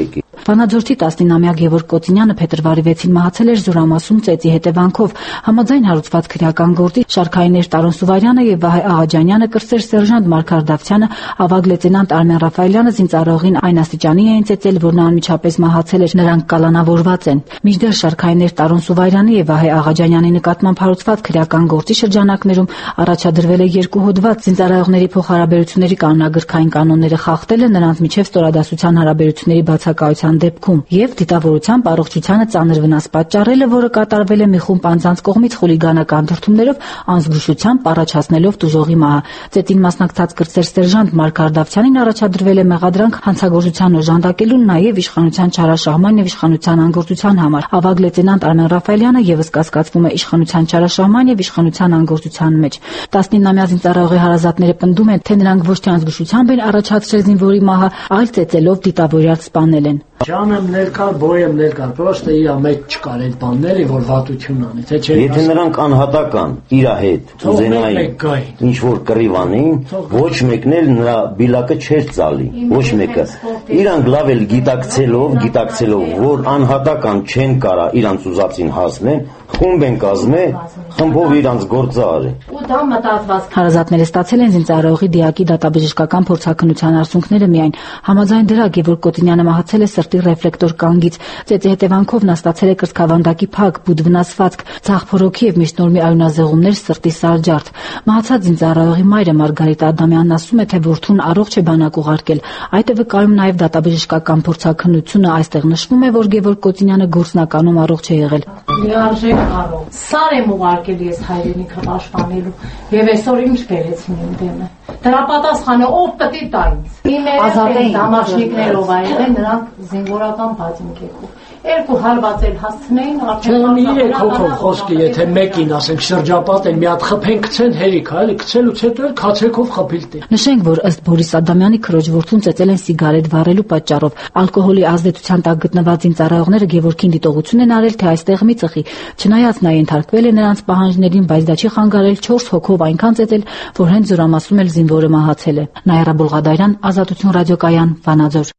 Վանաձորցի 19-ամյա Գևորգ Կոծինյանը փետրվարի 6-ին մահացել էր Զորամասում ծեծի հետևանքով։ Համաձայն հարուցված քրեական գործի շարքայիններ Տարոն Սուվարյանը եւ Վահե Աղաջանյանը, կրտսեր սերժանտ Մարգար Դավթյանը, ավագ լեյտենանտ Արմեն Ռաֆայելյանը զինծառայողին այն աստիճանի էին ծեծել, որ նա անմիջապես մահացել էր, նրանք կալանավորված են։ Մինչդեռ շարքայիններ Տարոն Սուվարյանի եւ Վահե Աղաջանյանի նկատմամբ հարուցված քրեական գործի շրջանակներում առաջադրվել է 2 հոդված զինծառայողների փոխհարաբերությունների կանոնագրքային կանոնները խախտելը, նրանց միջև ստորադասության հարաբերությունների բացակայության դեպքում եւ դիտավորությամբ առողջությանը ծանր վնաս պատճառելը, որը կատարվել է մի խումբ անձանց կողմից խուլիգանական դրդումներով, անզգուշությամբ առաջացնելով տուժողի մահը։ Ծեծին մասնակցած կրտսեր սերժանտ Մարգար Դավթյանին առաջադրվել է մեղադրանք հանցագործության օժանդակելուն, նաեւ իշխանության չարաշահման եւ իշխանության անգործության համար։ Ավագ լեյտենանտ Արմեն Ռաֆայելյանը եւս կասկածվում է իշխանության չարաշահման եւ իշխանության անգործության մեջ։ 19-ամյա զինծառայողի հարազատները պնդում են, թե նրանք ոչ թե անզգուշությամբ են առաջացրել զինվորի մահը, այլ ծեծելով դիտավորյալ սպանել են։ Ջանեմ ներկար, բոյեմ ներկար, պրոստը իրա մեջ չկար այդ բանները, որ վատություն անի, թե չէ։ Եթե նրանք անհատական իրա հետ ուզենային ինչ որ կռիվ անեին, ոչ մեկն էլ նրա բիլակը չէր ծալի, ոչ մեկը։ Իրանք լավ էլ գիտակցելով, որ անհատական չեն կարա իրանց ուզածին հասնեն, խումբ են կազմել, խմբով իրանց գործը արել։ Ու դա մտածված հարազատները ստացել են զինծառայողի դիակի դատաբժշկական փորձաքննության արդյունքները միայն։ Համաձայն դրա Գևորգ Կոծինյանը մահացել է սրտի ռեֆլեկտոր կանգից։ Ծեծի հետևանքով նա ստացել է կրծքավանդակի փակ, բուդ վնասվածք, ցաղփորոքի եւ միշտորմի արյունազեղումներ, սրտի սարջարդ։ Մահացած զինծառայողի մայրը Մարգարիտ Ադամյանն ասում է, թե որդուն առողջ է բանակ ուղարկել։ Այդ է վկայում նաեւ դատաբժշկական փորձաքննությունը, այստեղ նշվում է, որ Գևորգ Կոծինյանը գործնականում առողջ է եղել։ Լիարժեք առողջ։ Սար եմ ուղարկել ես հայրենիքը պաշտպանելու եւ այսօր ինչ բերեցին իմ դեմը։ Դրա պատասխանը ով պետք է տա ինձ։ Իմ դամաշնիկներով այլ նրանք զինվորական բաժնկեքով։ Երկու հարվածել հասցնեին արդեն իրեք հոգով խոսքի, եթե մեկին ասենք շրջապատեն, մի հատ խփեն, գցեն հերիքա, էլի գցելուց հետո էլ քացեքով խփիլ տի։ Նշենք, որ ըստ Բորիս Ադամյանի քրոջ որդուն ծեծել են սիգարետ վառելու պատճառով։ Ալկոհոլի ազդեցության տակ գտնված զինծառայողները Գևորգին դիտողություն են արել, թե այստեղ մի ծխի։ Չնայած նա ենթարկվել է նրանց պահանջներին, բայց դա չի խանգարել 4 հոգով այնքան ծեծել, որ հենց Զորամասում էլ զինվորը մահացել է։ Նաիրա Բուլղադարյան, Ազատություն ռադիոկայան, Վանաձոր։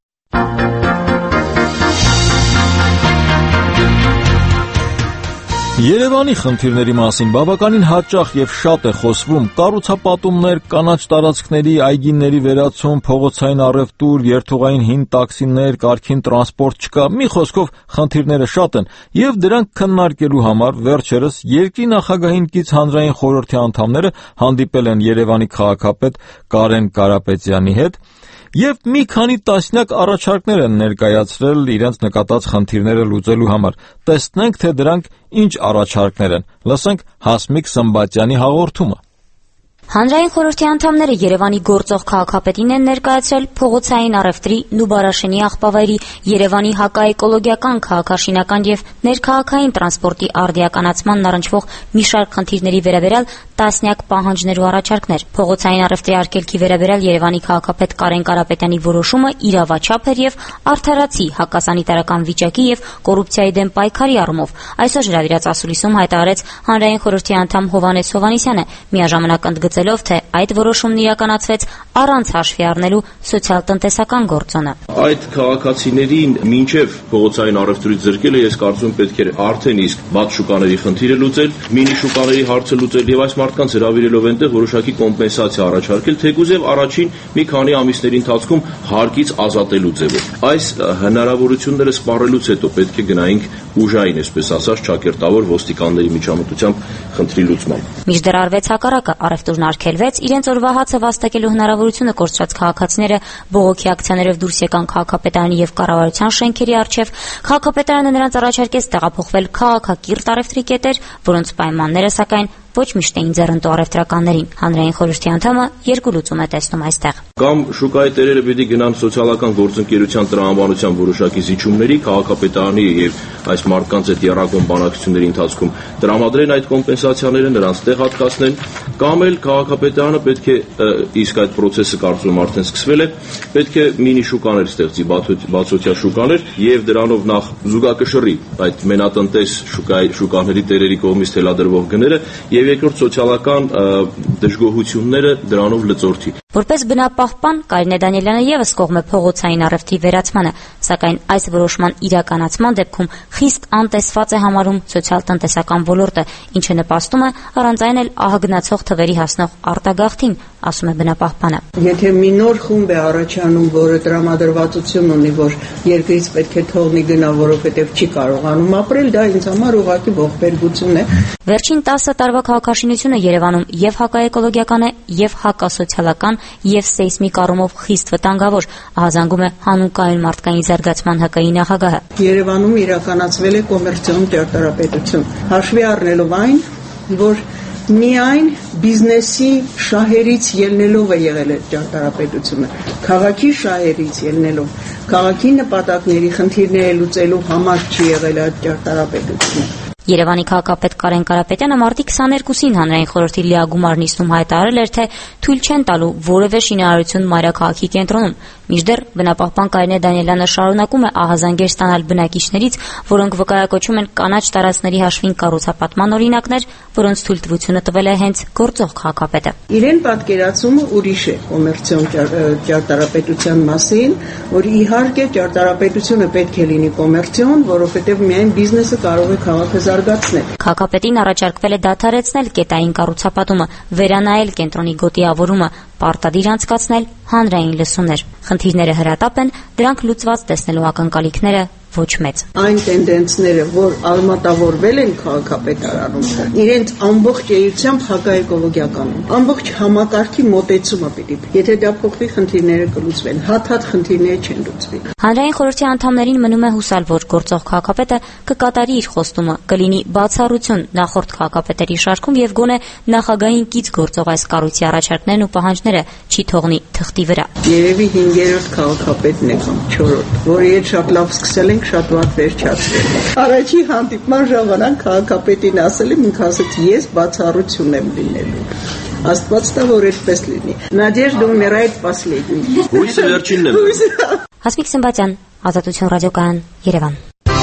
Երևանի խնդիրների մասին բավականին հաճախ եւ շատ է խոսվում. կառուցապատումներ, կանաչ տարածքների, այգիների վերացում, փողոցային առևտուր, երթուղային հին տաքսիներ, կարգին տրանսպորտ չկա։ Մի խոսքով խնդիրները շատ են եւ դրանք քննարկելու համար վերջերս երկրի նախագահին կից հանրային խորհրդի անդամները հանդիպել են Երևանի քաղաքապետ Կարեն Կարապետյանի հետ եւ մի քանի տասնյակ առաջարկներ են ներկայացրել իրենց նկատած խնդիրները լուծելու համար։ Տեսնենք, թե դրանք ինչ առաջարկներ են։ Լսենք Հասմիկ Սմբատյանի հաղորդումը։ Հանրային խորհրդի անդամները Երևանի գործող քաղաքապետին են ներկայացրել փողոցային առևտրի Նուբարաշենի աղբավայրի Երևանի հակաէկոլոգիական, քաղաքաշինական եւ ներքաղաքային տրանսպորտի արդիականացմանն առնչվող մի շարք խնդիրների վերաբերյալ տասնյակ պահանջներ ու առաջարկներ։ Փողոցային առևտրի արգելքի վերաբերյալ Երևանի քաղաքապետ Կարեն Կարապետյանի որոշումը իրավաչափ էր եւ արդարացի հակասանիտարական վիճակի եւ կոռուպցիայի դեմ պայքարի առումով։ Այսօր հրավիրած ասուլիսում հայտարարեց հանրային խորհրդի անդամ Հովհաննես Հովհաննիսյանը, միաժամանակ ընդգծելով, թե այդ որոշումն իրականացվեց առանց հաշվի առնելու սոցիալ-տնտեսական գործոնը։ Այդ քաղաքացիներին մինչև փողոցային առևտրից զրկելը ես կարծում եմ պետք է արդեն իսկ բաց շուկաների խնդիրը լուծել, մինի շուկաների հարցը լուծել եւ այս մարդկանց հրավիրելով այնտեղ որոշակի կոմպենսացիա առաջարկել, թեկուզ եւ առաջին մի քանի ամիսների ընթացքում հարկից ազատելու ձևով։ Այս հնարավորությունները սպառելուց հետո պետք է գնայինք ուժային, այսպես ասած, ճակերտավոր ոստիկանների միջամտությամբ խնդրի լուծման։ Մինչդեռ արվեց հակառակը, առևտուրն արգելվեց, իրենց օրվա հացը վաստակելու հնարավորությունը կորցրած քաղաքացիները բողոքի ակցիաներով դուրս եկան քաղաքապետարանի եւ կառավարության շենքերի առջեւ։ Քաղաքապետարանը նրանց առաջարկեց տեղափոխվել քաղաքակիրթ առևտրի կետեր, որոնց պայմանները սակայն ոչ միշտ էին ձեռնտու առևտրականներին։ Հանրային խորհրդի անդամը երկու լուծում է տեսնում այստեղ։ Կամ շուկայի տերերը պիտի գնան սոցիալական գործընկերության տրամաբանության որոշակի զիջումների, քաղաքապետարանի եւ այս մարդկանց այդ եռակոմ բանակցությունների ընթացքում տրամադրեն այդ կոմպենսացիաները, նրանց տեղ հատկացնեն, կամ էլ քաղաքապետարանը պետք է, իսկ այդ process-ը կարծում եմ արդեն սկսվել է, պետք է մինի շուկաներ ստեղծի, բացօթյա շուկաներ եւ դրանով նախ զուգակշռի այդ մենատնտես շուկաների տերերի կողմից թելադրվող գները եւ երկրորդ սոցիալական դժգոհությունները դրանով լծորթի։ Որպես բնապահպան Կարինե Դանիելյանը եւս կողմ է փողոցային առևտրի վերացմանը, սակայն այս որոշման իրականացման դեպքում խիստ անտեսված է համարում սոցիալ-տնտեսական ոլորտը, ինչը նպաստում է առանց այն էլ ահագնացող թվերի հասնող արտագաղթին, ասում է բնապահպանը։ Եթե մի նոր խումբ է առաջանում, որը տրամադրվածություն ունի, որ երկրից պետք է թողնի գնա, որովհետև չի կարողանում ապրել, դա ինձ համար ուղղակի ողբերգություն է։ Վերջին 10 տարվա քաղաքաշինությունը Երևանում եւ հակաէկոլոգիական է, եւ հակասոցիալական, եւ սեյսմիկ առումով խիստ վտանգավոր, ահազանգում է հանուն կայուն մարդկային զարգացման ՀԿ-ի նախագահը։ Երևանում իրականացվել է կոմերցիոն ճարտարապետություն, հաշվի առնելով այն, որ միայն բիզնեսի շահերից ելնելով է եղել այդ ճարտարապետությունը, քաղաքի շահերից ելնելով, քաղաքի նպատակների խնդիրները լուծելու համար չի եղել այդ ճարտարապետությունը։ Երևանի քաղաքապետ Կարեն Կարապետյանը մարտի 22-ին հանրային խորհրդի լիագումար նիստում հայտարարել էր, թե թույլ չեն տալու որևէ շինարարություն մայրաքաղաքի կենտրոնում։ Մինչդեռ բնապահպան Կարինե Դանիելյանը շարունակում է ահազանգեր ստանալ բնակիչներից, որոնք վկայակոչում են կանաչ տարածքների հաշվին կառուցապատման օրինակներ, որոնց թույլտվությունը տվել է հենց գործող քաղաքապետը։ Իրեն պատկերացումը ուրիշ է կոմերցիոն ճարտարապետության մասին, որ իհարկե ճարտարապետությունը պետք է լինի կոմերցիոն, որովհետև միայն բիզնեսը կարող է քաղաքը զարգացնել։ Քաղաքապետին առաջարկվել է դադարեցնել կետային կառուցապատումը, վերանայել կենտրոնի գոտիավորումը, պարտադիր անցկացնել հանրային լսումներ։ Խնդիրները հրատապ են, դրանք լուծված տեսնելու ակնկալիքները ոչ մեծ։ Այն տենդենսները, որ արմատավորվել են քաղաքապետարանում, իրենց ամբողջ էությամբ հակաէկոլոգիական են։ Ամբողջ համակարգի մոտեցումը պիտի։ Եթե դա փոխվի, խնդիրները կլուծվեն, հատ խնդիրները չեն լուծվի։ Հանրային խորհրդի անդամներին մնում է հուսալ, որ գործող քաղաքապետը կկատարի իր խոստումը, կլինի բացառություն նախորդ քաղաքապետերի շարքում եւ գոնե նախագահին կից գործող այս կառույցի առաջարկներն ու պահանջները չի թողնի թղթի վրա։ Երևի 5-րդ քաղաքապետն է կամ 4-րդ, որի հետ շատ լավ սկսել ենք, շատ վատ վերջացրել։ Առաջի հանդիպման ժամանակ քաղաքապետին ասել եմ, ինքը ասաց, ես բացառություն եմ լինելու։ Աստված տա, որ այդպես լինի։ Надежда умирает последней։ Հույսը վերջինն է։ Հասմիկ Սմբատյան, Ազատություն ռադիոկայան, Երևան։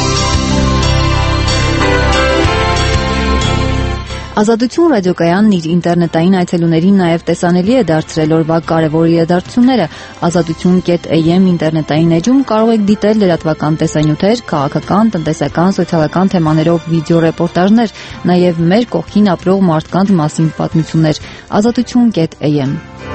Ազատություն ռադիոկայանն իր ինտերնետային այցելուներին նաև տեսանելի է դարձրել օրվա կարևոր իրադարձությունները։ Ազատություն.am ինտերնետային էջում կարող եք դիտել լրատվական տեսանյութեր, քաղաքական, տնտեսական, սոցիալական թեմաներով վիդեոռեպորտաժներ, նաև մեր կողքին ապրող մարդկանց մասին պատմություններ։ Ազատություն.am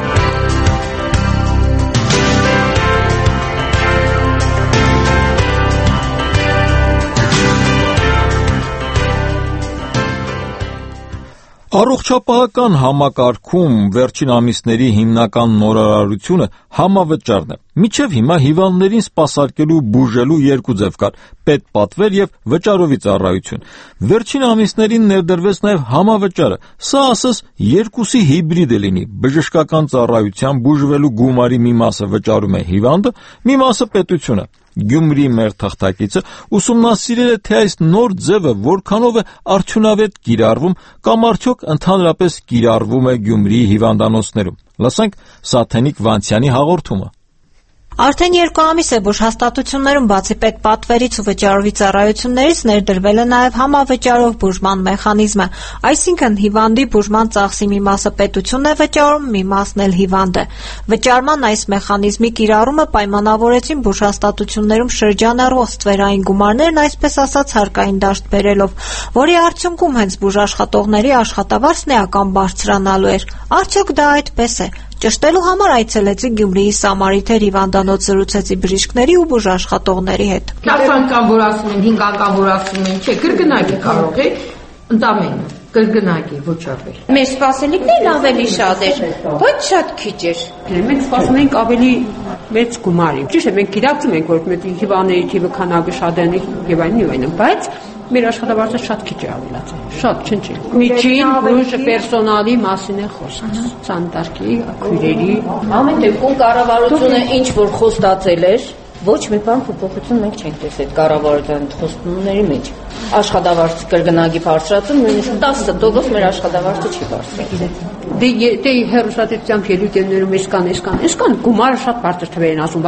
Առողջապահական համակարգում վերջին ամիսների հիմնական նորարարությունը համավճարն է։ Մինչև հիմա հիվանդներին սպասարկելու բուժելու երկու ձև կար՝ պետպատվեր եւ վճարովի ծառայություն։ Վերջին ամիսներին ներդրվեց նաեւ համավճարը։ Սա ասես երկուսի հիբրիդ է լինի։ Բժշկական ծառայության բուժվելու գումարի մի մասը վճարում է հիվանդը, մի մասը պետությունը։ Գյումրի մեր թղթակիցը ուսումնասիրել է, թե այս նոր ձևը որքանով է արդյունավետ կիրառվում կամ արդյոք ընդհանրապես կիրառվում է Գյումրիի հիվանդանոցներում։ Լսենք Սաթենիկ Վանցյանի հաղորդումը։ Արդեն 2 ամիս է բուժհաստատություններում բացի պետպատվերից ու վճարովի ծառայություններից ներդրվել է նաև համավճարով բուժման մեխանիզմը, այսինքն հիվանդի բուժման ծախսի մի մասը պետությունն է վճարում, մի մասն էլ հիվանդը։ Վճարման այս մեխանիզմի կիրառումը պայմանավորեցին բուժհաստատություններում շրջանառվող ստվերային գումարներն այսպես ասած հարկային դաշտ բերելով, որի արդյունքում հենց բուժաշխատողների աշխատավարձն էական բարձրանալու էր։ Արդյոք դա այդպես է։ Ճշտելու համար այցելեցի Գյումրիի Սամարիթեր հիվանդանոց զրուցեցի բժիշկների ու բուժաշխատողների հետ։ 10 անգամ որ ասում են, 5 անգամ որ ասում են, չէ, կրկնակի կարող է, ընդամենը կրկնակի ոչ ավել։ Մեր սպասելիքներն ավելի շատ էր, բայց շատ քիչ էր։ Մենք սպասում ենք ավելի մեծ գումարի։ Ճիշտ է, մենք գիտակցում ենք, որ մեր հիվանդների թիվը քանակը շատ է եւ այլն, բայց մեր աշխատավարձը շատ քիչ է ավելացել, շատ չնչի։ Միջին բուժ պերսոնալի մասին է խոսքը, սանիտարքի, քույրերի։ Ամեն դեպքում կառավարությունը ինչ որ խոստացել էր, ոչ մի բան փոփոխություն մենք չենք տեսել կառավարության խոստումների մեջ։ Աշխատավարձ կրկնակի բարձրացում, նույնիսկ 10% մեր աշխատավարձը չի բարձրացել։ Դե հեռուստատեսությամբ ելույթներում այսքան գումարը շատ բարձր թվեր են ասում,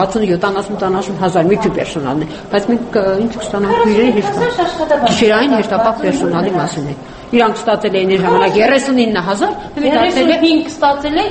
60-70 հազար մի քիչ պերսոնալն է, բայց մենք ինչ կստանանք քույրերի գիշերային հերթապահ պերսոնալի մասին է։ Իրանք ստացել էին այն ժամանակ 39000, մենք 35 ստացել ենք,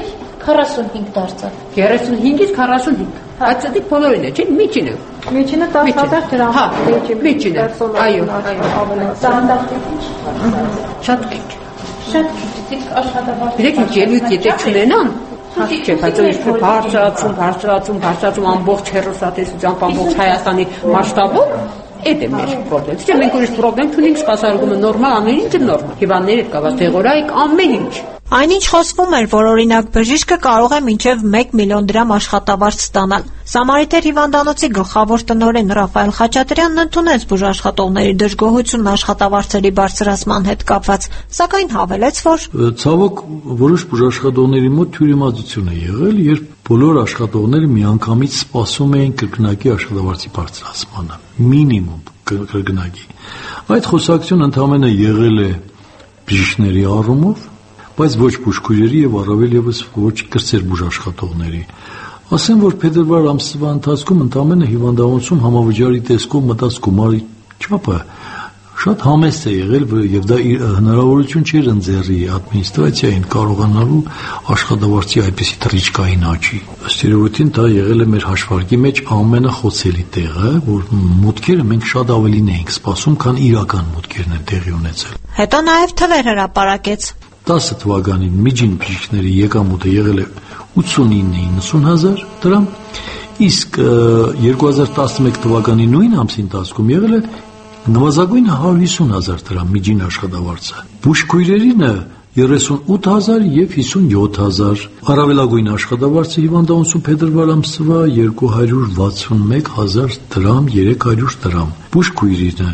45 դարձավ։ 35-ից 45։ Բայց դա բոլորին է, չէ՞, միջինը։ Միջինը 10,000 դրամ։ Հա, միջինը։ Այո, ավելի ստանդարտի։ Շատ քիչ։ Շատ քիչ աշխատավարձ։ Դեք ինչ ելույթ եթե չունենան, չէ, բայց ինչ բարձրացում ամբողջ հեռուստատեսությամբ, ամբողջ Հայաստանի մասշտաբով, այդ է մեր պրոբլեմ։ Չէ, մենք ուրիշ պրոբլեմ չունենք, սպասարկումը նորմալ, ամեն ինչը նորմալ։ Հիվանդները կավաց դեղորայք ամեն ինչ։ Այնինչ խոսվում էր, որ օրինակ բժիշկը կարող է մինչև 1 միլիոն դրամ աշխատավարձ ստանալ։ Սամարիթեր հիվանդանոցի գլխավոր տնօրեն Ռաֆայել Խաչատրյանն ընդունեց բուժաշխատողների դժգոհությունն աշխատավարձերի բարձրացման հետ կապված, սակայն հավելեց, որ ցավոք որոշ բուժաշխատողների մոտ թյուրիմացություն է եղել, երբ բոլոր աշխատողները միանգամից սպասում էին կրկնակի աշխատավարձի բարձրացմանը, մինիմում կրկնակի։ Այդ խոսակցությունը ընդհանրապես եղել է բժիշկների առումով, բայց ոչ բուժքույրերի եւ առավել եւս ոչ կրտսեր բուժաշխատողների։ Ասեմ, որ փետրվար ամսվա ընթացքում ընդամենը հիվանդանոցում համավճարի տեսքով մտած գումարի չափը շատ համեստ է եղել եւ դա հնարավորություն չէր ընձեռի ադմինիստրացիային կարողանալու աշխատավարձի այդպիսի թռիչքային աճի։ Ըստ երևույթին դա եղել է մեր հաշվարկի մեջ ամենախոցելի տեղը, որ մուտքերը մենք շատ ավելին էինք սպասում, քան իրական մուտքերն են տեղի ունեցել։ Հետո նաեւ թվեր հրապարակեց։ 10 թվականին միջին բժիշկների եկամուտը եղել է 89-90,000 դրամ, իսկ 2011 թվականի նույն ամսի ընթացքում եղել է նվազագույնը 150,000 դրամ միջին աշխատավարձը։ Բուժքույրերինը 38,000 եւ 57,000։ Առավելագույն աշխատավարձը հիվանդանոցում փետրվար ամսվա 261,000 դրամ, 300 դրամ։ Բուժքույրինը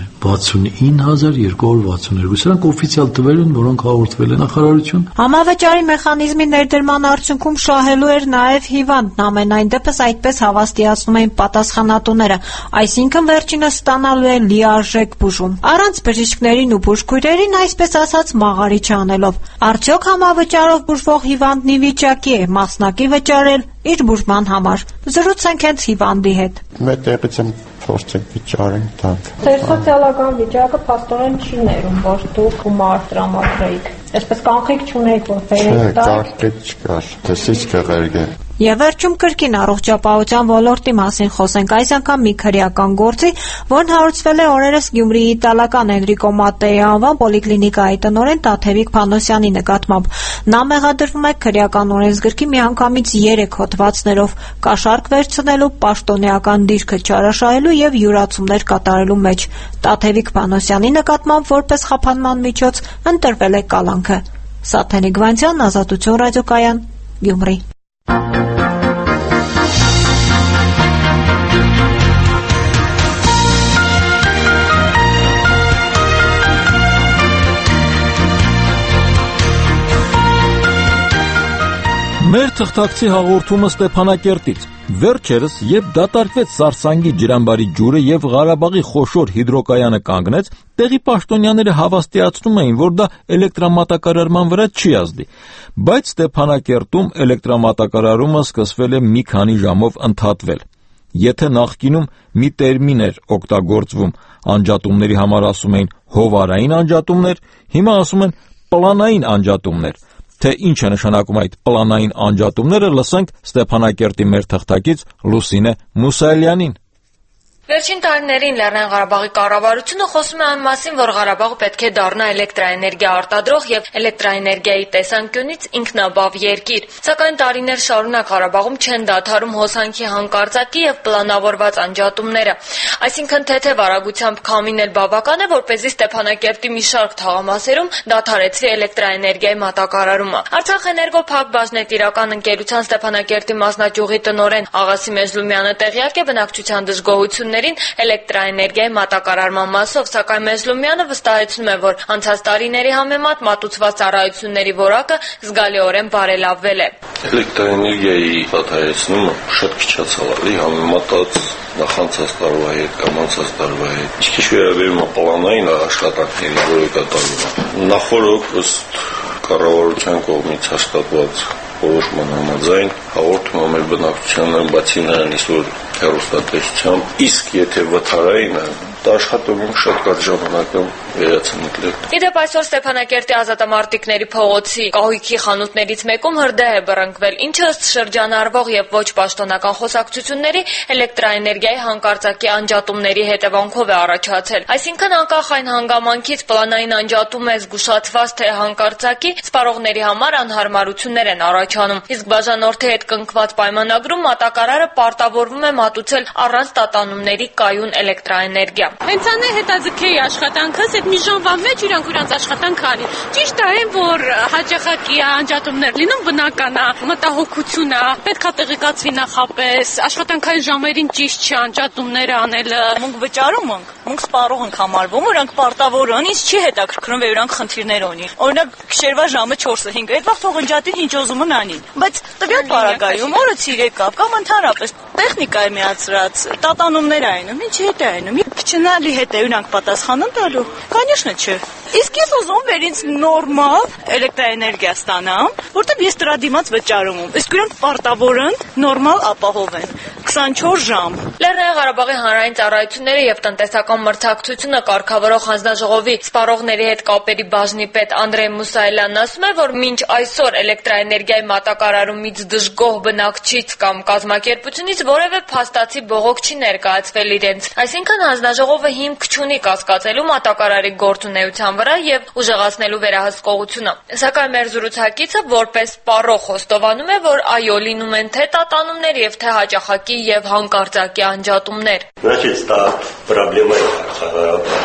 69,262։ Սրանք օֆիցիալ թվեր են, որոնք հաղորդվել են նախարարություն։ Համավճարի մեխանիզմի ներդրման արդյունքում շահելու էր նաև հիվանդն, ամենայն դեպս այդպես հավաստիացնում էին պատասխանատուները, այսինքն վերջինս ստանալու է լիարժեք բուժում։ Առանց բժիշկներին ու բուժքույրերին, այսպես ասած, մաղարի չանելով։ Արդյոք համավճարով բուժվող հիվանդն ի վիճակի է մասնակի վճարել իր բուժման համար։ Զրուցենք հենց հիվանդի հետ։ Մեր տեղից եմ փորձենք վճարենք տանք։ Ձեր սոցիալական վիճակը փաստորեն չի ներում, որ դուք գումար տրամադրեիք։ Այսպես կանխիկ չունեիք, որ բերեք տակ։ Կանխիկ չկար, դեսից կղերգ է։ Եվ վերջում կրկին առողջապահության ոլորտի մասին խոսենք, այս անգամ մի քրեական գործի, որն հարուցվել է օրերս Գյումրիի իտալական Էնրիկո Մատեի անվան պոլիկլինիկայի տնօրեն Տաթևիկ Փանոսյանի նկատմամբ։ Նա մեղադրվում է քրեական օրենսգրքի միանգամից 3 հոդվածներով կաշառք վերցնելու, պաշտոնեական դիրքը չարաշահելու եւ յուրացումներ կատարելու մեջ։ Տաթևիկ Փանոսյանի նկատմամբ որպես խափանման միջոց ընտրվել է կալանքը։ Սաթենիկ Վանցյան, Ազատություն ռադիոկայան, Գյումրի։ Մեր թղթակցի հաղորդումը Ստեփանակերտից։ Վերջերս, երբ դատարկվեց Սարսանգի ջրամբարի ջուրը եւ Ղարաբաղի խոշոր հիդրոկայանը կանգնեց, տեղի պաշտոնյաները հավաստիացնում էին, որ դա էլեկտրամատակարարման վրա չի ազդի, բայց Ստեփանակերտում էլեկտրամատակարարումը սկսվել է մի քանի ժամով ընդհատվել։ Եթե նախկինում մի տերմին էր օգտագործվում անջատումների համար, ասում էին հովարային անջատումներ, հիմա ասում են պլանային անջատումներ։ Թե ինչ է նշանակում այդ պլանային անջատումները, լսենք Ստեփանակերտի մեր թղթակից Լուսինե Մուսալյանին։ Վերջին տարիներին Լեռնային Ղարաբաղի կառավարությունը խոսում է այն մասին, որ Ղարաբաղը պետք է դառնա էլեկտրաէներգիա արտադրող եւ էլեկտրաէներգիայի տեսանկյունից ինքնաբավ երկիր։ Սակայն տարիներ շարունակ Ղարաբաղում չեն դադարում հոսանքի հանկարծակի եւ պլանավորված անջատումները։ Այսինքն թեթև արագությամբ քամին էլ բավական է, որպեսզի Ստեփանակերտի մի շարք թաղամասերում դադարեցվի էլեկտրաէներգիայի մատակարարումը։ Արցախ էներգո Փակ բաժնետիրական ընկերության Ստեփանակերտի մասնաճյուղի տնօրեն Աղասի Մեզլումյանը տեղյակ է բնակչության դժգոհությունների էլեկտրաէներգիայի մատակարարման մասով, սակայն Մեզլումյանը վստահեցնում է, որ անցած տարիների համեմատ մատուցված ծառայությունների որակը զգալիորեն բարելավվել է։ Էլեկտրաէներգիայի դադարեցումը շատ քիչ է ցավալի համեմատած նախանցած տարվա հետ կամ անցած տարվա հետ։ Ինչ վերաբերում է պլանային աշխատանքներին, որը կատարվում է։ Նախորդ ըստ կառավարության կողմից հաստատված որոշման համաձայն հաղորդում է մեր բնակչությանը, բացի նրանից, որ հեռուստատեսությամբ, իսկ եթե վթարային է, դա աշխատում շատ կարճ ժամանակում վերացնել։ Իդեպ այսօր Ստեփանակերտի ազատամարտիկների փողոցի կահույքի խանութներից մեկում հրդեհ է բռնկվել, ինչը ըստ շրջանառվող եւ ոչ պաշտոնական խոսակցությունների էլեկտրաէներգիայի հանկարծակի անջատումների հետևանքով է առաջացել։ Այսինքն անկախ այն հանգամանքից պլանային անջատում է զգուշացված, թե հանկարծակի սպառողների համար անհարմարություններ են առաջանում։ Իսկ բաժանորդի հետ կնքված պայմանագրում մատակարարը պարտավորվում է մատուցել առանց տատանումների կայուն էլեկտրաէներգիա։ Հենց ան է հետաձգեի աշխատանքս, այդ մի ժամվա մեջ իրանք աշխատանք անի։ Ճիշտ է, որ հաճախակի անջատումներ լինում, բնական է, մտահոգություն է, պետք է տեղեկացվի նախապես, աշխատանքային ժամերին ճիշտ չի անջատումները անելը։ Մենք վճարում ենք, մենք սպառող ենք համարվում, իրանք պարտավոր են, ինձ չի հետաքրքրում, որ իրանք խնդիրներ ունի։ Օրինակ, գիշերվա ժամը 4-ը 5-ը, այդ վաղ թող ընջատին, ինչ ուզում են անին։ Բայց տվյալ պարագայում օրը ցիրեկավ կամ ընդհանրապես տեխնիկա է միացրած, տատանումներ այնում, ինչի հետ է այնում։ Փչնալի հետ է իրանք պատասխան տալու։ Конечно, չէ։ Իսկ ես ուզում եմ ինձ նորմալ էլեկտրաէներգիա ստանամ, որտեղ ես դրա դիմաց վճարում եմ։ Իսկ իրանք պարտավոր են նորմալ ապահովեն 24 ժամ։ Լեռնային Ղարաբաղի հանրային ծառայությունները եւ տնտեսական մրցակցությունը կարգավորող հանձնաժողովի սպառողների հետ կապերի բաժնի պետ Անդրեյ Մուսայելյանն ասում է, որ մինչ այսօր էլեկտրաէներգիայի մատակարարումից դժգոհ բնակչից կամ կազմակերպությունից որևէ փաստացի բողոք չի ներկայացվել իրենց։ Այսինքն հանձնաժողովը հիմք չունի կասկածելու մատակարարի գործունեության վրա եւ ուժեղացնելու վերահսկողությունը։ Սակայն մեր զրուցակիցը որպես սպառող խոստովանում է, որ այո, լինում են թե տատանումներ եւ թե հաճախակի եւ հանկարծակի անջատումներ։ Значит, դա проблема է Ղարաբաղում։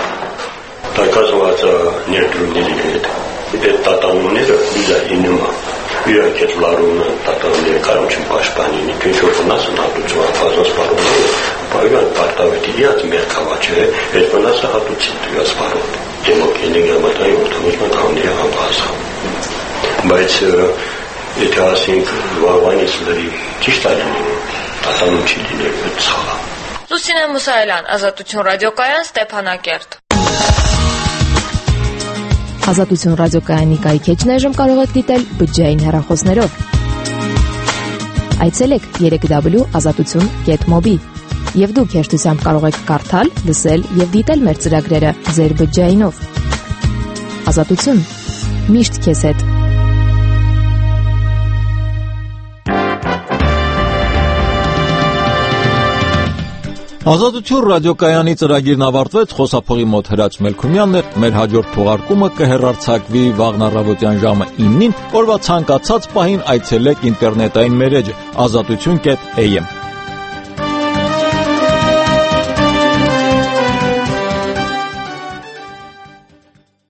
Տակազված ներդրումների հետ։ Այդ տատանումները դիզայնում են։ Իրանք էլ լարում են տատանումների կարողություն պաշտպանին, ինչ որ վնաս հատուցում ապազոս բարոները, բայց պարտավորիաց մերքավաճը այդ վնասը հատուցին դրած բարոն։ Դեմոկրատիա գամատայի օտոմատական կանոնի համբարձում։ Բայց եթե ասենք վաղվանից լրի ճիշտ այլն տատանում չի լինել այդ սխալը։ Լուսինե Մուսայելյան, Ազատություն ռադիոկայան, Ստեփանակերտ։ Ազատություն ռադիոկայանի կայքեջն այժմ կարող եք դիտել բջջային հեռախոսներով։ Այցելեք www.azatutun.mobi եւ դուք հեշտությամբ կարող եք կարդալ, լսել եւ դիտել մեր ծրագրերը ձեր բջջայինով։ Ազատություն միշտ քեզ հետ։ Ազատություն ռադիոկայանի ծրագիրն ավարտվեց, խոսափողի մոտ Հրաչ Մելքումյանն էր, մեր հաջորդ թողարկումը կհեռարձակվի վաղն առավոտյան ժամը 9-ին, օրվա ցանկացած պահին այցելեք ինտերնետային մեր էջը azatutun.am